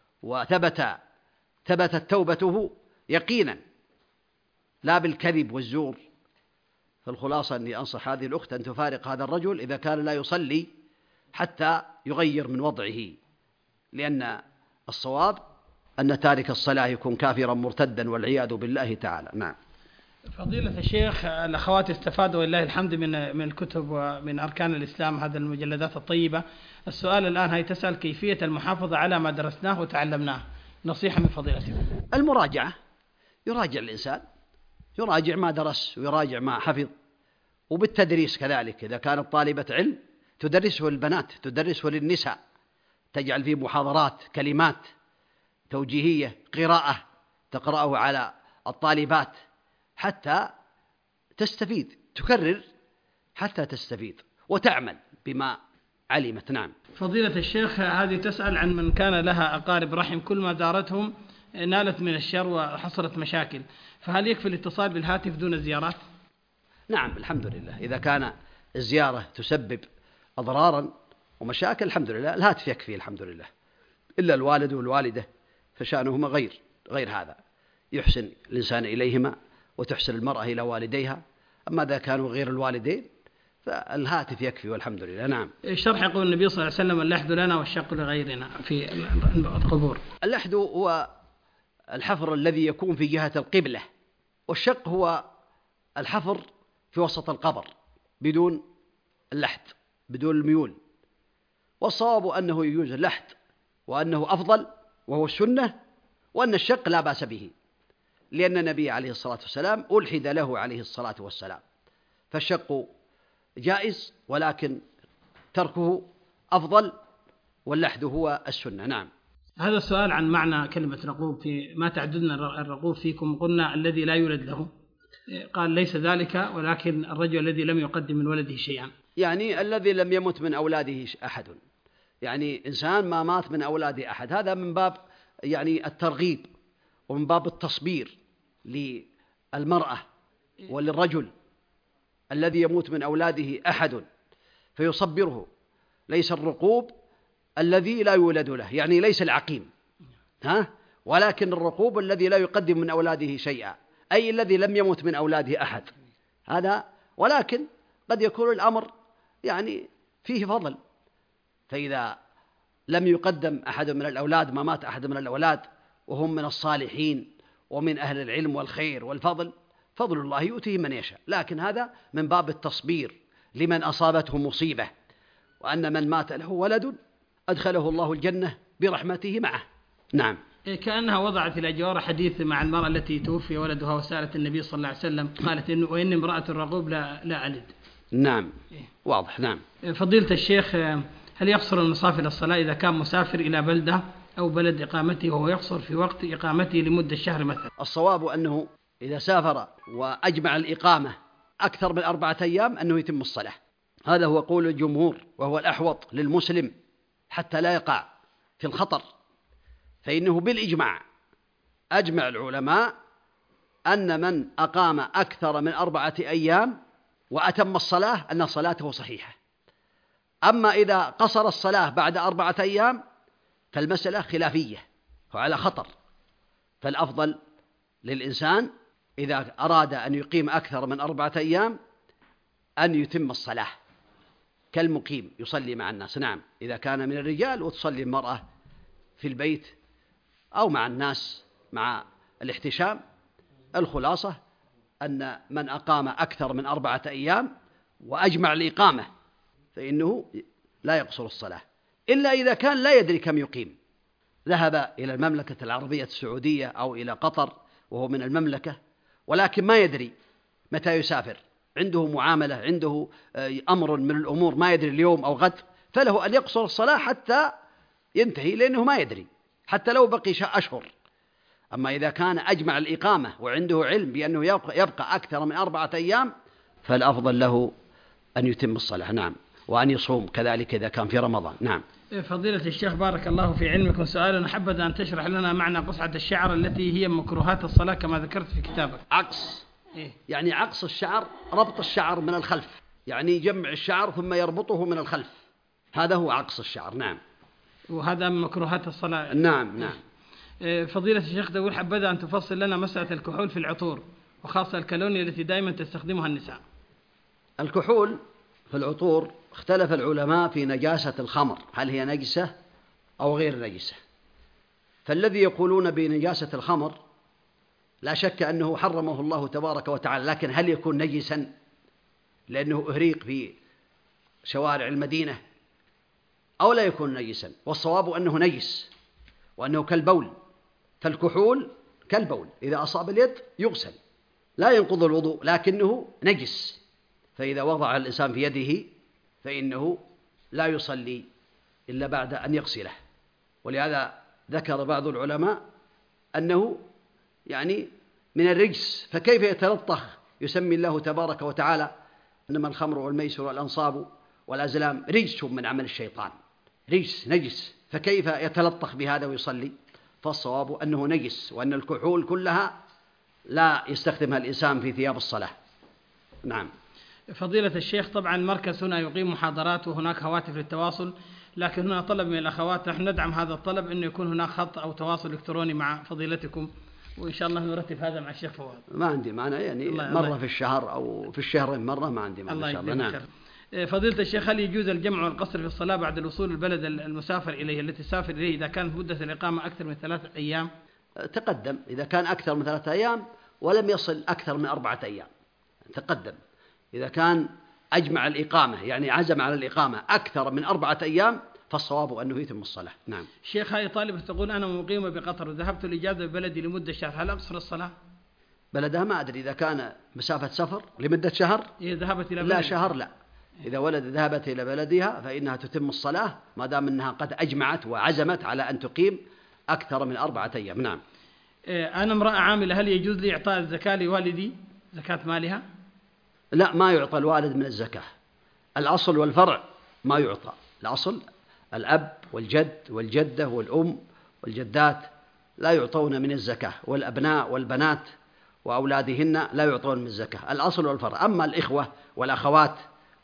وثبتت توبته يقينا لا بالكذب والزور. فالخلاصة أني أنصح هذه الأخت أن تفارق هذا الرجل إذا كان لا يصلي حتى يغير من وضعه، لأن الصواب أن تارك الصلاة يكون كافرا مرتدا والعياذ بالله تعالى. نعم. فضيلة الشيخ، الأخوات استفادوا ولله الحمد من الكتب ومن أركان الإسلام، هذه المجلدات الطيبة. السؤال الآن هي تسأل كيفية المحافظة على ما درسناه وتعلمناه، نصيحة من فضيلتكم. المراجعة، يراجع الإنسان، يراجع ما درس ويراجع ما حفظ، وبالتدريس كذلك إذا كانت طالبة علم تدرسه البنات، تدرسه للنساء، تجعل فيه محاضرات، كلمات توجيهية، قراءة تقرأه على الطالبات حتى تستفيد، تكرر حتى تستفيد وتعمل بما علمت. نعم. فضيلة الشيخ، هذه تسأل عن من كان لها أقارب رحم كل ما زارتهم نالت من الشر وحصلت مشاكل، فهل يكفي الاتصال بالهاتف دون الزيارات؟ نعم الحمد لله، إذا كان الزيارة تسبب أضرارا ومشاكل الحمد لله الهاتف يكفي الحمد لله، إلا الوالد والوالدة فشأنهما غير هذا، يحسن الإنسان إليهما وتحسن المرأة إلى والديها، أما إذا كانوا غير الوالدين فالهاتف يكفي والحمد لله. نعم. الشرح يقول النبي صلى الله عليه وسلم: اللحد لنا والشق لغيرنا في القبور. اللحد هو الحفر الذي يكون في جهة القبلة، والشق هو الحفر في وسط القبر بدون اللحد، بدون الميول. والصواب أنه يجوز اللحد وأنه أفضل وهو السنة، وأن الشق لا بأس به، لأن النبي عليه الصلاة والسلام ألحد له عليه الصلاة والسلام، فالشق جائز ولكن تركه أفضل، واللحد هو السنة. نعم. هذا السؤال عن معنى كلمة رقوب، في ما تعددنا الرقوب فيكم، قلنا الذي لا يولد له، قال ليس ذلك ولكن الرجل الذي لم يقدم من ولده شيئا، يعني الذي لم يمت من أولاده أحد، يعني إنسان ما مات من أولاده أحد، هذا من باب يعني الترغيب ومن باب التصبير للمرأة وللرجل الذي يموت من أولاده أحد فيصبره، ليس الرقوب الذي لا يولد له، يعني ليس العقيم، ولكن الرقوب الذي لا يقدم من أولاده شيئا، أي الذي لم يمت من أولاده أحد هذا، ولكن قد يكون الأمر يعني فيه فضل، فإذا لم يقدم أحد من الأولاد، ما مات أحد من الأولاد وهم من الصالحين ومن أهل العلم والخير والفضل، فضل الله يؤتيه من يشاء، لكن هذا من باب التصبير لمن أصابته مصيبة، وأن من مات له ولد أدخله الله الجنة برحمته معه. نعم. كأنها وضعت إلى جوار حديث مع المرأة التي توفي ولدها وسألت النبي صلى الله عليه وسلم، قالت وإن امرأة الرقوب لا ألد. نعم واضح. نعم. فضيلة الشيخ، هل يقصر المسافر الصلاة إذا كان مسافر إلى بلدة أو بلد إقامته وهو يقصر في وقت إقامته لمدة شهر مثلا؟ الصواب أنه إذا سافر وأجمع الإقامة أكثر من 4 أيام أنه يتم الصلاة، هذا هو قول الجمهور وهو الأحوط للمسلم حتى لا يقع في الخطر، فإنه بالإجماع أجمع العلماء أن من أقام أكثر من 4 أيام وأتم الصلاة أن صلاته صحيحة. أما إذا قصر الصلاة بعد 4 أيام فالمسألة خلافية وعلى خطر، فالأفضل للإنسان إذا أراد أن يقيم أكثر من 4 أيام أن يتم الصلاة كالمقيم يصلي مع الناس. نعم، إذا كان من الرجال وتصلي المرأة في البيت أو مع الناس مع الاحتشام. الخلاصة أن من أقام أكثر من 4 أيام وأجمع الإقامة فإنه لا يقصر الصلاة، إلا إذا كان لا يدري كم يقيم، ذهب إلى المملكة العربية السعودية أو إلى قطر وهو من المملكة ولكن ما يدري متى يسافر، عنده معاملة، عنده أمر من الأمور ما يدري اليوم أو غد، فله أن يقصر الصلاة حتى ينتهي، لأنه ما يدري حتى لو بقي أشهر. أما إذا كان أجمع الإقامة وعنده علم بأنه يبقى أكثر من 4 أيام فالأفضل له أن يتم الصلاة. نعم، وأن يصوم كذلك إذا كان في رمضان. نعم. فضيلة الشيخ بارك الله في علمكم، سؤال حبذ أن تشرح لنا معنى قصعة الشعر التي هي مكروهات الصلاة كما ذكرت في كتابك. عقص، يعني عقص الشعر، ربط الشعر من الخلف، يعني يجمع الشعر ثم يربطه من الخلف، هذا هو عقص الشعر. نعم. وهذا من مكروهات الصلاة. نعم. نعم. فضيلة الشيخ تقول حبذ أن تفصل لنا مسألة الكحول في العطور وخاصة الكالونيا التي دائما تستخدمها النساء. الكحول في العطور اختلف العلماء في نجاسة الخمر، هل هي نجسة أو غير نجسة. فالذي يقولون بنجاسة الخمر لا شك أنه حرمه الله تبارك وتعالى، لكن هل يكون نجسا لأنه أهريق في شوارع المدينة أو لا يكون نجسا؟ والصواب أنه نجس وأنه كالبول، فالكحول كالبول إذا أصاب اليد يغسل لا ينقض الوضوء لكنه نجس، فإذا وضع الإنسان في يده فإنه لا يصلي إلا بعد أن يغسله. ولهذا ذكر بعض العلماء أنه يعني من الرجس، فكيف يتلطخ؟ يسمي الله تبارك وتعالى إنما الخمر والميسر والأنصاب والأزلام رجس من عمل الشيطان، رجس نجس، فكيف يتلطخ بهذا ويصلي؟ فالصواب أنه نجس، وأن الكحول كلها لا يستخدمها الإنسان في ثياب الصلاة. نعم. فضيلة الشيخ، طبعا المركز هنا يقيم محاضرات وهناك هواتف للتواصل، لكن هنا طلب من الأخوات، نحن ندعم هذا الطلب أنه يكون هناك خط أو تواصل إلكتروني مع فضيلتكم، وإن شاء الله نرتب هذا مع الشيخ فؤاد. ما عندي معنى، يعني مرة في الشهر أو في الشهرين مرة، ما عندي معنى إن شاء الله. نعم. فضيلة الشيخ، هل يجوز الجمع والقصر في الصلاة بعد الوصول البلد المسافر إليه التي سافر إليه إذا كانت مدة الإقامة أكثر من 3 أيام؟ تقدم إذا كان أكثر من 3 أيام ولم يصل أكثر من 4 أيام. تقدم إذا كان أجمع الإقامة، يعني عزم على الإقامة أكثر من 4 أيام، فالصواب أنه يتم الصلاة. نعم. شيخ، هاي طالبة تقول أنا مقيمة بقطر وذهبت الإجازة ببلدي لمدة شهر، هل أقصر الصلاة؟ بلدها ما أدري، إذا كان مسافة سفر لمدة شهر ذهبت إلى لا شهر لا. إذا ذهبت إلى بلدها فإنها تتم الصلاة ما دام أنها قد أجمعت وعزمت على أن تقيم أكثر من 4 أيام. نعم. أنا امرأة عاملة، هل يجوز لي إعطاء الزكاة لوالدي، زكاة مالها؟ لا، ما يعطى الوالد من الزكاة. الأصل والفرع ما يعطى. الأصل الأب والجد والجدة والأم والجدات لا يعطون من الزكاة، والأبناء والبنات وأولادهن لا يعطون من الزكاة. الأصل والفرع. أما الإخوة والأخوات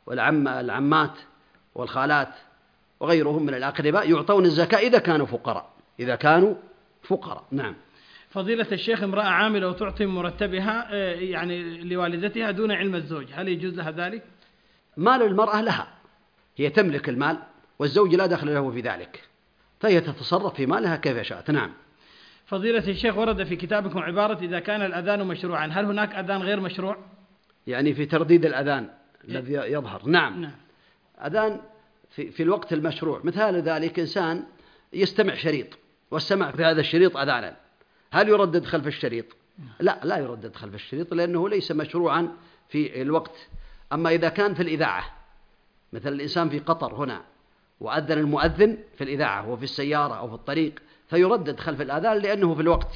والعمات والخالات وغيرهم من الأقرباء يعطون الزكاة إذا كانوا فقراء، إذا كانوا فقراء. نعم. فضيلة الشيخ، امرأة عاملة وتعطي مرتبها يعني لوالدتها دون علم الزوج، هل يجوز لها ذلك؟ مال المرأة لها، هي تملك المال والزوج لا دخل له في ذلك، فهي تتصرف في مالها كيف شاءت. نعم. فضيلة الشيخ، ورد في كتابكم عبارة إذا كان الأذان مشروعا، هل هناك أذان غير مشروع؟ يعني في ترديد الأذان الذي يظهر. نعم. أذان في الوقت المشروع، مثال ذلك إنسان يستمع شريط والسمع في هذا الشريط أذانا، هل يردد خلف الشريط؟ لا يردد خلف الشريط، لأنه ليس مشروعا في الوقت. أما إذا كان في الإذاعة، مثل الإنسان في قطر هنا وأذن المؤذن في الإذاعة وفي السيارة أو في الطريق، فيردد خلف الأذان لأنه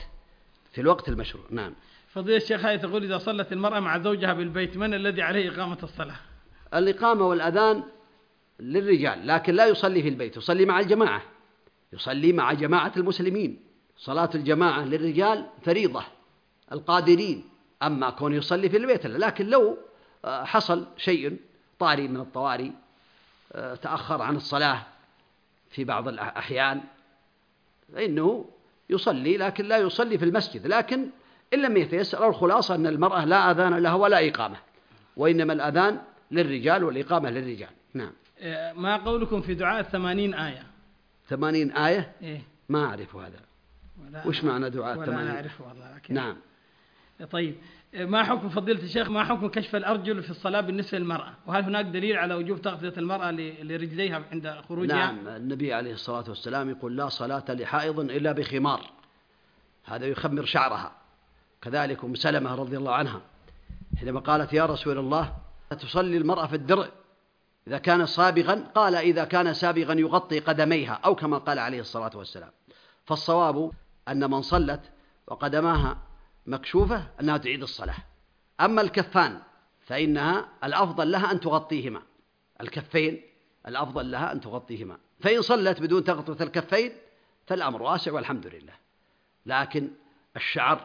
في الوقت المشروع. نعم. فضيلة الشيخ، هاي تقول إذا صلت المرأة مع زوجها بالبيت، من الذي عليه إقامة الصلاة؟ الإقامة والأذان للرجال، لكن لا يصلي في البيت، يصلي مع الجماعة، يصلي مع جماعة المسلمين. صلاة الجماعة للرجال فريضة القادرين، أما كون يصلي في البيت لا. لكن لو حصل شيء طارئ من الطوارئ، تأخر عن الصلاة في بعض الأحيان، فإنه يصلي، لكن لا يصلي في المسجد. لكن إن لم يتيسر، الخلاصة أن المرأة لا أذان لها ولا إقامة، وإنما الأذان للرجال والإقامة للرجال. نعم. ما قولكم في دعاء 80 آية؟ 80 آية؟ إيه؟ ما أعرف هذا. وش معنى دعاء 80؟ ولا أعرفه والله. نعم. طيب، ما حكم فضيلة الشيخ، ما حكم كشف الأرجل في الصلاة بالنسبة للمرأة؟ وهل هناك دليل على وجوب تغطية المرأة لرجليها عند خروجها؟ نعم. النبي عليه الصلاة والسلام يقول لا صلاة لحائض إلا بخمار، هذا يخمر شعرها. كذلك أم سلمة رضي الله عنها حينما قالت يا رسول الله تصلي المرأة في الدرع إذا كان سابغا، قال إذا كان سابغا يغطي قدميها، أو كما قال عليه الصلاة والسلام. فالصواب أن من صلت وقدماها مكشوفة أنها تعيد الصلاة. أما الكفان فإنها الأفضل لها أن تغطيهما، الكفين الأفضل لها أن تغطيهما، فإن صلت بدون تغطية الكفين فالأمر واسع والحمد لله. لكن الشعر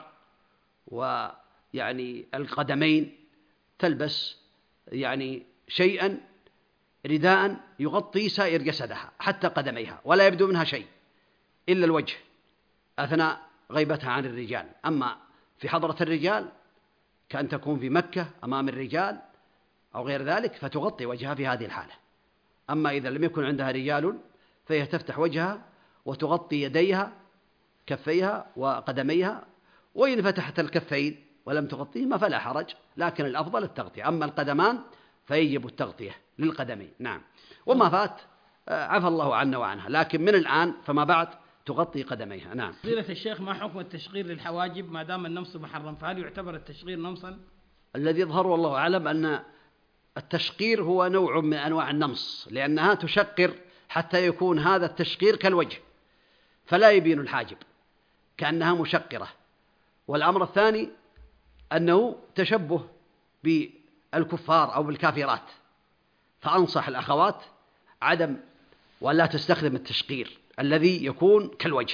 ويعني القدمين تلبس يعني شيئا رداء يغطي سائر جسدها حتى قدميها، ولا يبدو منها شيء إلا الوجه أثناء غيبتها عن الرجال. أما في حضرة الرجال كأن تكون في مكة أمام الرجال أو غير ذلك فتغطي وجهها في هذه الحالة. أما إذا لم يكن عندها رجال فهي تفتح وجهها وتغطي يديها كفيها وقدميها، وإن فتحت الكفين ولم تغطيهما فلا حرج، لكن الأفضل التغطية. أما القدمان فيجب التغطية للقدمين. نعم. وما فات عفى الله عنا وعنها، لكن من الآن فما بعد تغطي قدميها. نعم. فضيلة الشيخ، ما حكم التشغير للحواجب ما دام النمص محرم، فهل يعتبر التشغير نمصا؟ الذي يظهر والله أعلم أن التشقير هو نوع من أنواع النمص، لأنها تشقر حتى يكون هذا التشقير كالوجه فلا يبين الحاجب كأنها مشقرة. والأمر الثاني أنه تشبه بالكفار أو بالكافرات، فأنصح الأخوات عدم ولا تستخدم التشقير الذي يكون كالوجه،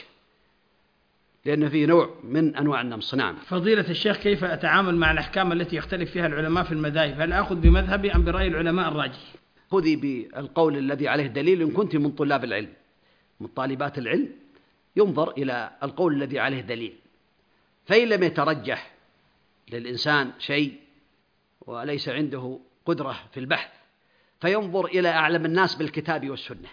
لأنه فيه نوع من أنواع النمص. نعم. فضيلة الشيخ، كيف أتعامل مع الأحكام التي يختلف فيها العلماء في المذاهب؟ هل أخذ بمذهبي أم برأي العلماء الراجح؟ خذي بالقول الذي عليه دليل. إن كنت من طلاب العلم من طالبات العلم ينظر إلى القول الذي عليه دليل، فإن لم يترجح للإنسان شيء وليس عنده قدرة في البحث فينظر إلى أعلم الناس بالكتاب والسنة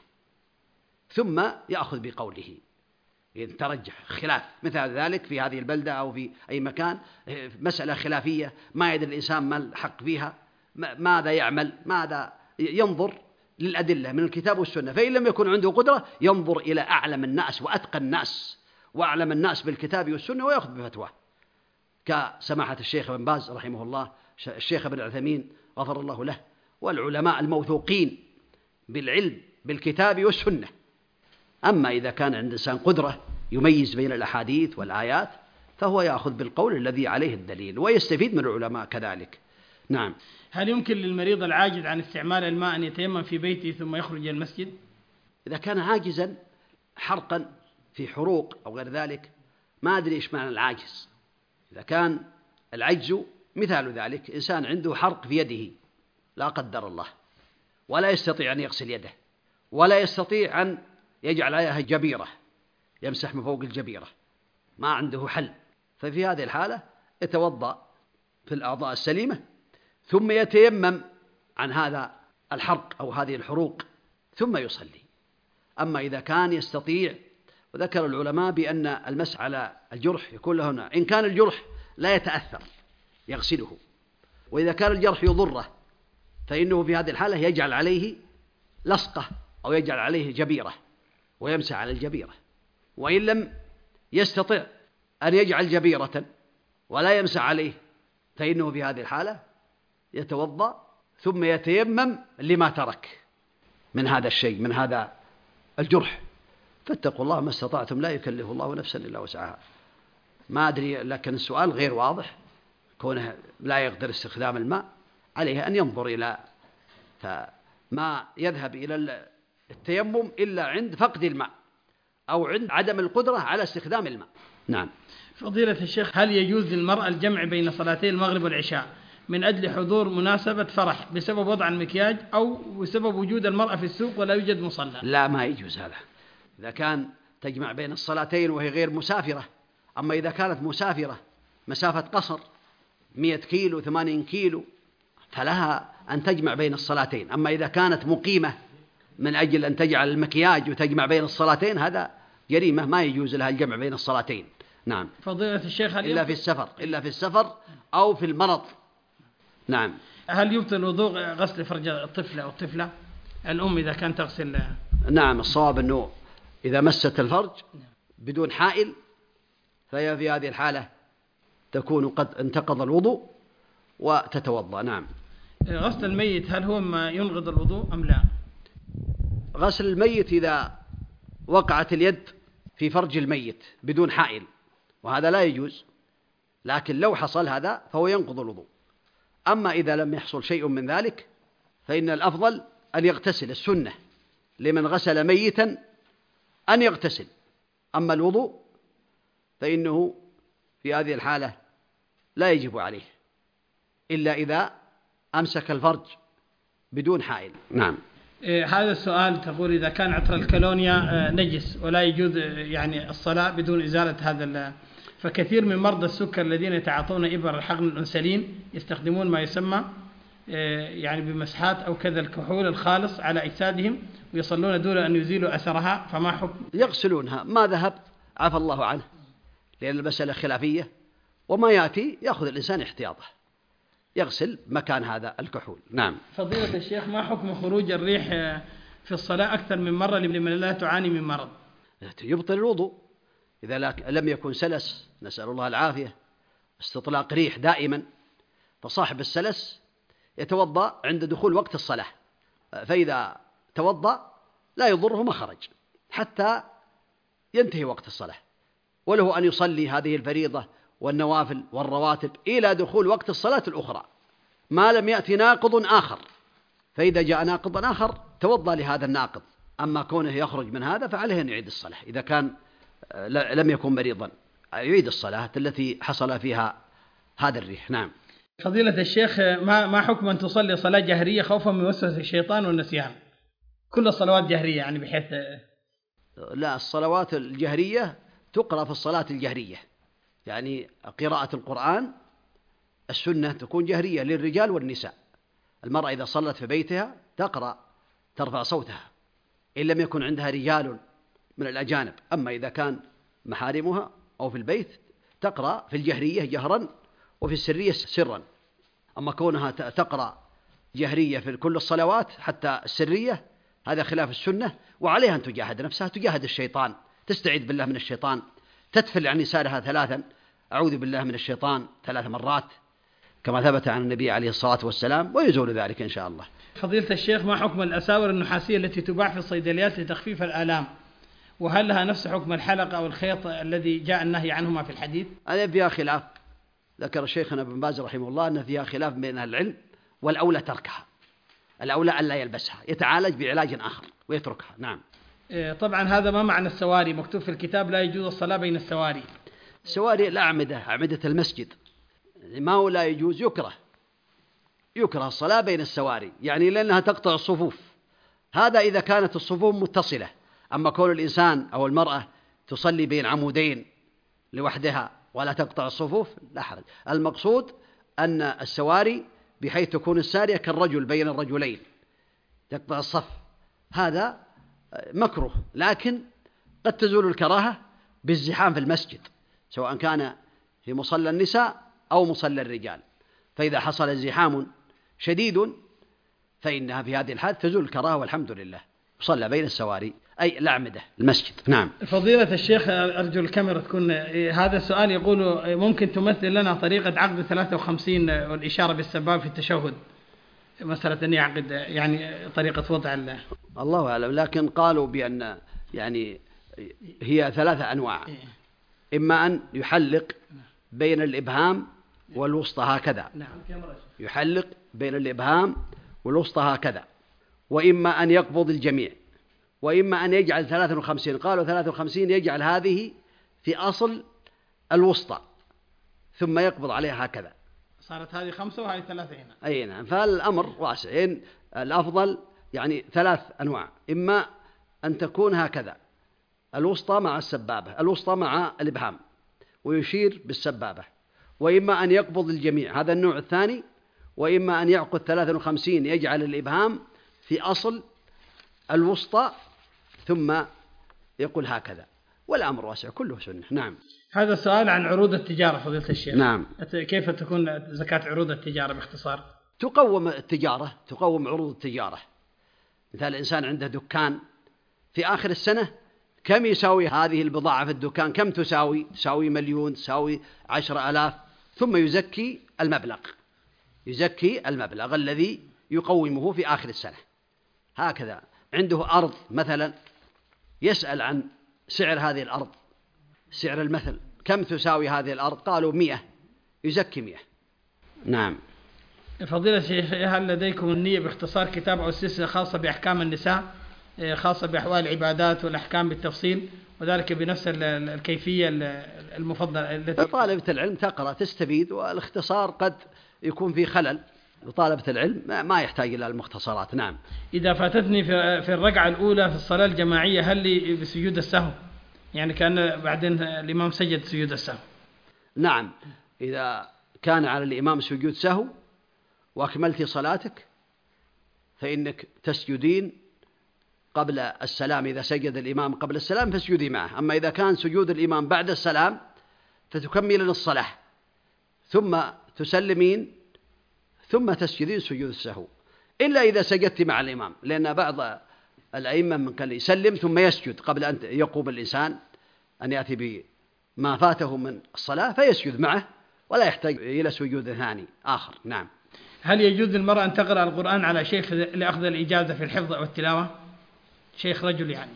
ثم يأخذ بقوله. إن ترجح خلاف مثل ذلك في هذه البلدة أو في أي مكان، مسألة خلافية ما يدري الإنسان ما الحق فيها، ماذا يعمل، ماذا ينظر للأدلة من الكتاب والسنة. فإن لم يكن عنده قدرة ينظر إلى أعلم الناس وأتقى الناس وأعلم الناس بالكتاب والسنة ويأخذ بفتواه، كسماحة الشيخ ابن باز رحمه الله، الشيخ ابن عثيمين غفر الله له، والعلماء الموثوقين بالعلم بالكتاب والسنة. أما إذا كان عند الإنسان قدرة يميز بين الأحاديث والآيات فهو يأخذ بالقول الذي عليه الدليل ويستفيد من العلماء كذلك. نعم. هل يمكن للمريض العاجز عن استعمال الماء أن يتيمم في بيته ثم يخرج إلى المسجد؟ إذا كان عاجزا حرقا في حروق أو غير ذلك، ما أدري إيش معنى العاجز. إذا كان العجز مثال ذلك إنسان عنده حرق في يده لا قدر الله ولا يستطيع أن يغسل يده ولا يستطيع أن يجعل عليها جبيرة يمسح من فوق الجبيرة، ما عنده حل، ففي هذه الحالة يتوضأ في الأعضاء السليمة ثم يتيمم عن هذا الحرق أو هذه الحروق ثم يصلي. أما إذا كان يستطيع، وذكر العلماء بأن المسح على الجرح يكون له هنا إن كان الجرح لا يتأثر يغسله، وإذا كان الجرح يضره فإنه في هذه الحالة يجعل عليه لصقة أو يجعل عليه جبيرة ويمسح على الجبيرة. وإن لم يستطع أن يجعل جبيرة ولا يمسح عليه فإنه في هذه الحالة يتوضأ ثم يتيمم لما ترك من هذا الشيء من هذا الجرح. فاتقوا الله ما استطعتم، لا يكلف الله نفسا إلا وسعها. ما أدري، لكن السؤال غير واضح، كونه لا يقدر استخدام الماء عليه أن ينظر إلى فما يذهب إلى التيمم إلا عند فقد الماء أو عند عدم القدرة على استخدام الماء. نعم. فضيلة الشيخ، هل يجوز للمرأة الجمع بين صلاتي المغرب والعشاء من أجل حضور مناسبة فرح بسبب وضع المكياج أو بسبب وجود المرأة في السوق ولا يوجد مصلى؟ لا، ما يجوز هذا إذا كان تجمع بين الصلاتين وهي غير مسافرة. أما إذا كانت مسافرة مسافة قصر 100 كيلو 80 كيلو فلها أن تجمع بين الصلاتين. أما إذا كانت مقيمة من أجل أن تجعل المكياج وتجمع بين الصلاتين هذا جريمة، ما يجوز لها الجمع بين الصلاتين. نعم. فضيلة الشيخ، إلا في السفر أو في المرض. نعم. هل يبطل الوضوء غسل فرج الطفل أو الطفلة الأم إذا كانت تغسل؟ نعم، الصواب أنه إذا مست الفرج بدون حائل فهي في هذه الحالة تكون قد انتقض الوضوء وتتوضأ. نعم. غسل الميت هل هو ما ينقض الوضوء أم لا؟ غسل الميت إذا وقعت اليد في فرج الميت بدون حائل وهذا لا يجوز، لكن لو حصل هذا فهو ينقض الوضوء. أما إذا لم يحصل شيء من ذلك فإن الأفضل أن يغتسل، السنة لمن غسل ميتا أن يغتسل. أما الوضوء فإنه في هذه الحالة لا يجب عليه إلا إذا أمسك الفرج بدون حائل. نعم. هذا السؤال تقول إذا كان عطر الكولونيا نجس ولا يجوز يعني الصلاة بدون إزالة هذا فكثير من مرضى السكر الذين يتعاطون إبر الحقن الأنسولين يستخدمون ما يسمى يعني بمسحات أو كذا الكحول الخالص على أجسادهم ويصلون دون أن يزيلوا أثرها، فما حكم؟ يغسلونها ما ذهب عفى الله عنه، لأن المسألة خلافية، وما يأتي يأخذ الإنسان احتياطه يغسل مكان هذا الكحول. نعم. فضيلة الشيخ، ما حكم خروج الريح في الصلاة أكثر من مرة لمن لا تعاني من مرض؟ يبطل الوضوء إذا لم يكن سلس، نسأل الله العافية، استطلاق ريح دائما، فصاحب السلس يتوضأ عند دخول وقت الصلاة، فإذا توضأ لا يضره ما خرج حتى ينتهي وقت الصلاة، وله أن يصلي هذه الفريضة والنوافل والرواتب إلى دخول وقت الصلاة الأخرى ما لم يأتي ناقض آخر، فإذا جاء ناقض آخر توضأ لهذا الناقض. أما كونه يخرج من هذا فعليه أن يعيد الصلاة، إذا كان لم يكن مريضا يعيد الصلاة التي حصل فيها هذا الريح. نعم. فضيلة الشيخ، ما حكم أن تصلي صلاة جهرية خوفا من وسوسة الشيطان والنسيان؟ كل الصلوات جهرية يعني بحيث لا، الصلوات الجهرية تقرأ في الصلاة الجهرية، يعني قراءة القرآن السنة تكون جهرية للرجال والنساء. المرأة إذا صلت في بيتها تقرأ ترفع صوتها إن لم يكن عندها رجال من الأجانب، أما إذا كان محارمها أو في البيت تقرأ في الجهرية جهرا وفي السرية سرا. أما كونها تقرأ جهرية في كل الصلوات حتى السرية هذا خلاف السنة، وعليها أن تجاهد نفسها، تجاهد الشيطان، تستعيذ بالله من الشيطان، تتفل عن يسارها 3 أعوذ بالله من الشيطان 3 مرات كما ثبت عن النبي عليه الصلاة والسلام، ويزول ذلك إن شاء الله. فضيلة الشيخ، ما حكم الأساور النحاسية التي تباع في الصيدليات لتخفيف الآلام، وهل لها نفس حكم الحلقة أو الخيط الذي جاء النهي عنهما في الحديث؟ هذا فيها خلاف، ذكر شيخنا ابن باز رحمه الله أن فيها خلاف بين أهل العلم، والأولى تركها، الأولى ألا يلبسها، يتعالج بعلاج آخر ويتركها. نعم. طبعا هذا ما معنى السواري؟ مكتوب في الكتاب لا يجوز الصلاة بين السواري. السواري الأعمدة، أعمدة المسجد، ما هو لا يجوز، يكره الصلاة بين السواري، يعني لأنها تقطع الصفوف، هذا إذا كانت الصفوف متصلة. أما كون الإنسان أو المرأة تصلي بين عمودين لوحدها ولا تقطع الصفوف لا حرج. المقصود أن السواري بحيث تكون السارية كالرجل بين الرجلين تقطع الصف، هذا مكروه، لكن قد تزول الكراهة بالزحام في المسجد سواء كان في مصلى النساء أو مصلى الرجال، فإذا حصل زحام شديد فإنها في هذه الحال تزول الكراهة والحمد لله، صلى بين السواري أي الأعمدة المسجد. نعم. فضيلة الشيخ، أرجو الكاميرا تكون هذا السؤال يقول ممكن تمثل لنا طريقة عقد 53 والإشارة بالسباب في التشهد، مسألة أن يعقد يعني طريقة وضع الله أعلم، لكن قالوا بأن يعني هي 3 أنواع، إما أن يحلق بين الإبهام والوسطى هكذا، يحلق بين الإبهام والوسطى هكذا، وإما أن يقبض الجميع، وإما أن يجعل 53. قالوا 53 يجعل هذه في أصل الوسطى ثم يقبض عليها هكذا، صارت هذه 5 وهذه 3 هنا. أي نعم، فالأمر واسع. الأفضل يعني 3 أنواع، إما أن تكون هكذا الوسطى مع السبابة، الوسطى مع الإبهام ويشير بالسبابة، وإما أن يقبض الجميع هذا النوع الثاني، وإما أن يعقد 53 يجعل الإبهام في أصل الوسطى ثم يقول هكذا، والأمر واسع كله سنة. نعم. هذا السؤال عن عروض التجارة فضيلة الشيخ. نعم. كيف تكون زكاة عروض التجارة باختصار؟ تقوم التجارة، تقوم عروض التجارة. مثال إنسان عنده دكان في آخر السنة كم يساوي هذه البضاعة في الدكان، كم تساوي 1,000,000 تساوي 10,000، ثم يزكي المبلغ الذي يقومه في آخر السنة. هكذا عنده أرض مثلا يسأل عن سعر هذه الأرض، سعر المثل كم تساوي هذه الأرض، قالوا 100، يزكي 100. نعم. فضيلة الشيخ، هل لديكم النية باختصار كتاب أو سلسلة خاصة بأحكام النساء، خاصة بأحوال العبادات والأحكام بالتفصيل، وذلك بنفس الكيفية المفضلة التي طالبة العلم تقرأ تستفيد، والاختصار قد يكون في خلل، وطالبة العلم ما يحتاج إلى المختصرات. نعم. إذا فاتتني في الركعة الأولى في الصلاة الجماعية هل لي بسجود السهو؟ يعني كان بعدين الإمام سجد سجود السهو. نعم، إذا كان على الإمام سجود سهو وأكملت صلاتك فإنك تسجدين قبل السلام، إذا سجد الإمام قبل السلام فاسجدي معه. أما إذا كان سجود الإمام بعد السلام فتكملين الصلاة ثم تسلمين ثم تسجدين سجود السهو، إلا إذا سجدت مع الإمام، لأن بعض الأئمة من كان يسلم ثم يسجد قبل أن يقوم الإنسان أن يأتي بما فاته من الصلاة فيسجد معه ولا يحتاج إلى سجود ثاني آخر. نعم. هل يجوز للمرأة أن تقرأ القرآن على شيخ لأخذ الإجازة في الحفظ أو التلاوة؟ شيخ رجل يعني.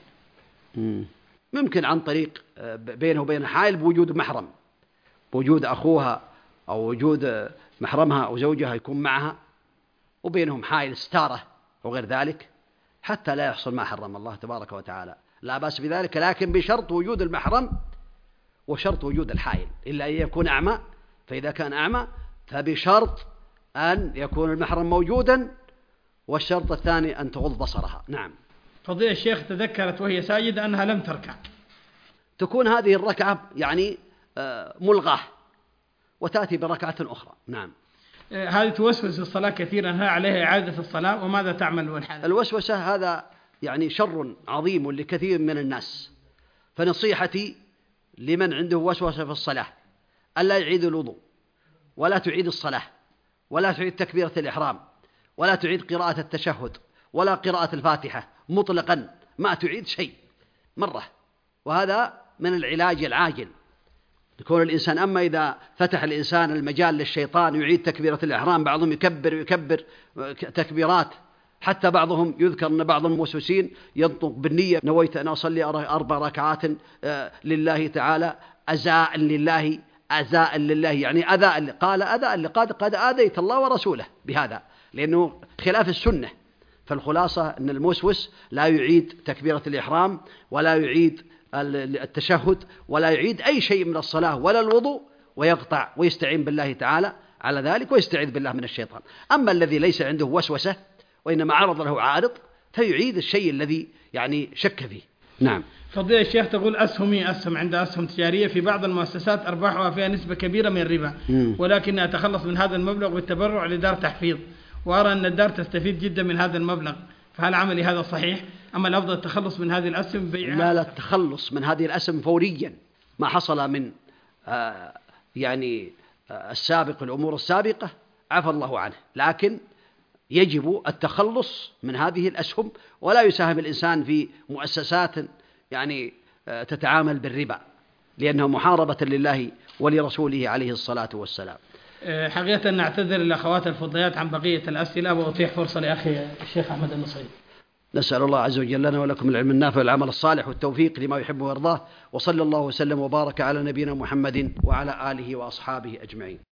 ممكن عن طريق بينه وبين حائل بوجود محرم، بوجود أخوها أو وجود محرمها أو زوجها يكون معها وبينهم حائل ستارة وغير ذلك حتى لا يحصل ما حرم الله تبارك وتعالى، لا بأس بذلك، لكن بشرط وجود المحرم وشرط وجود الحائل، إلا أن يكون أعمى، فإذا كان أعمى فبشرط أن يكون المحرم موجودا، والشرط الثاني أن تغض بصرها. نعم. فضيلة الشيخ تذكرت وهي ساجدة أنها لم تركع، تكون هذه الركعة يعني ملغاة وتأتي بركعة أخرى. نعم. هذه توسوس الصلاة كثيرا، هل عليها إعادة الصلاة وماذا تعمل والحال؟ الوسوسة هذا يعني شر عظيم لكثير من الناس، فنصيحتي لمن عنده وسوسة في الصلاة ألا يعيد الوضوء ولا تعيد الصلاة ولا تعيد تكبيرة الإحرام ولا تعيد قراءة التشهد ولا قراءة الفاتحة مطلقا، ما تعيد شيء مرة، وهذا من العلاج العاجل. يكون الإنسان أما إذا فتح الإنسان المجال للشيطان يعيد تكبيرة الإحرام، بعضهم يكبر تكبيرات، حتى بعضهم يذكر أن بعض الموسوسين ينطق بالنية نويت أن أصلي 4 ركعات لله تعالى أزاء لله يعني أذى، قال أذى قد آذيت الله ورسوله بهذا، لأنه خلاف السنة. فالخلاصة أن الموسوس لا يعيد تكبيرة الإحرام ولا يعيد التشهد ولا يعيد أي شيء من الصلاة ولا الوضوء، ويقطع ويستعين بالله تعالى على ذلك ويستعيذ بالله من الشيطان. أما الذي ليس عنده وسوسة وإنما عرض له عارض فيعيد الشيء الذي يعني شك فيه. نعم. فضيلة الشيخ تقول أسهمي عند أسهم تجارية في بعض المؤسسات أرباحها فيها نسبة كبيرة من الربا، ولكن أتخلص من هذا المبلغ بالتبرع لدار تحفيظ، وأرى أن الدار تستفيد جدا من هذا المبلغ، فهل عملي هذا صحيح؟ أما الأفضل التخلص من هذه الأسهم بيعها؟ لا التخلص من هذه الأسهم فوريا، ما حصل من يعني الأمور السابقة عفى الله عنه، لكن يجب التخلص من هذه الأسهم، ولا يساهم الإنسان في مؤسسات يعني تتعامل بالربا، لأنه محاربة لله ولرسوله عليه الصلاة والسلام. حقيقة نعتذر للأخوات الفضيات عن بقية الأسئلة وأتيح فرصة لأخي الشيخ أحمد النصيري. نسأل الله عز وجل لنا ولكم العلم النافع والعمل الصالح والتوفيق لما يحب ويرضاه، وصلى الله وسلم وبارك على نبينا محمد وعلى آله وأصحابه أجمعين.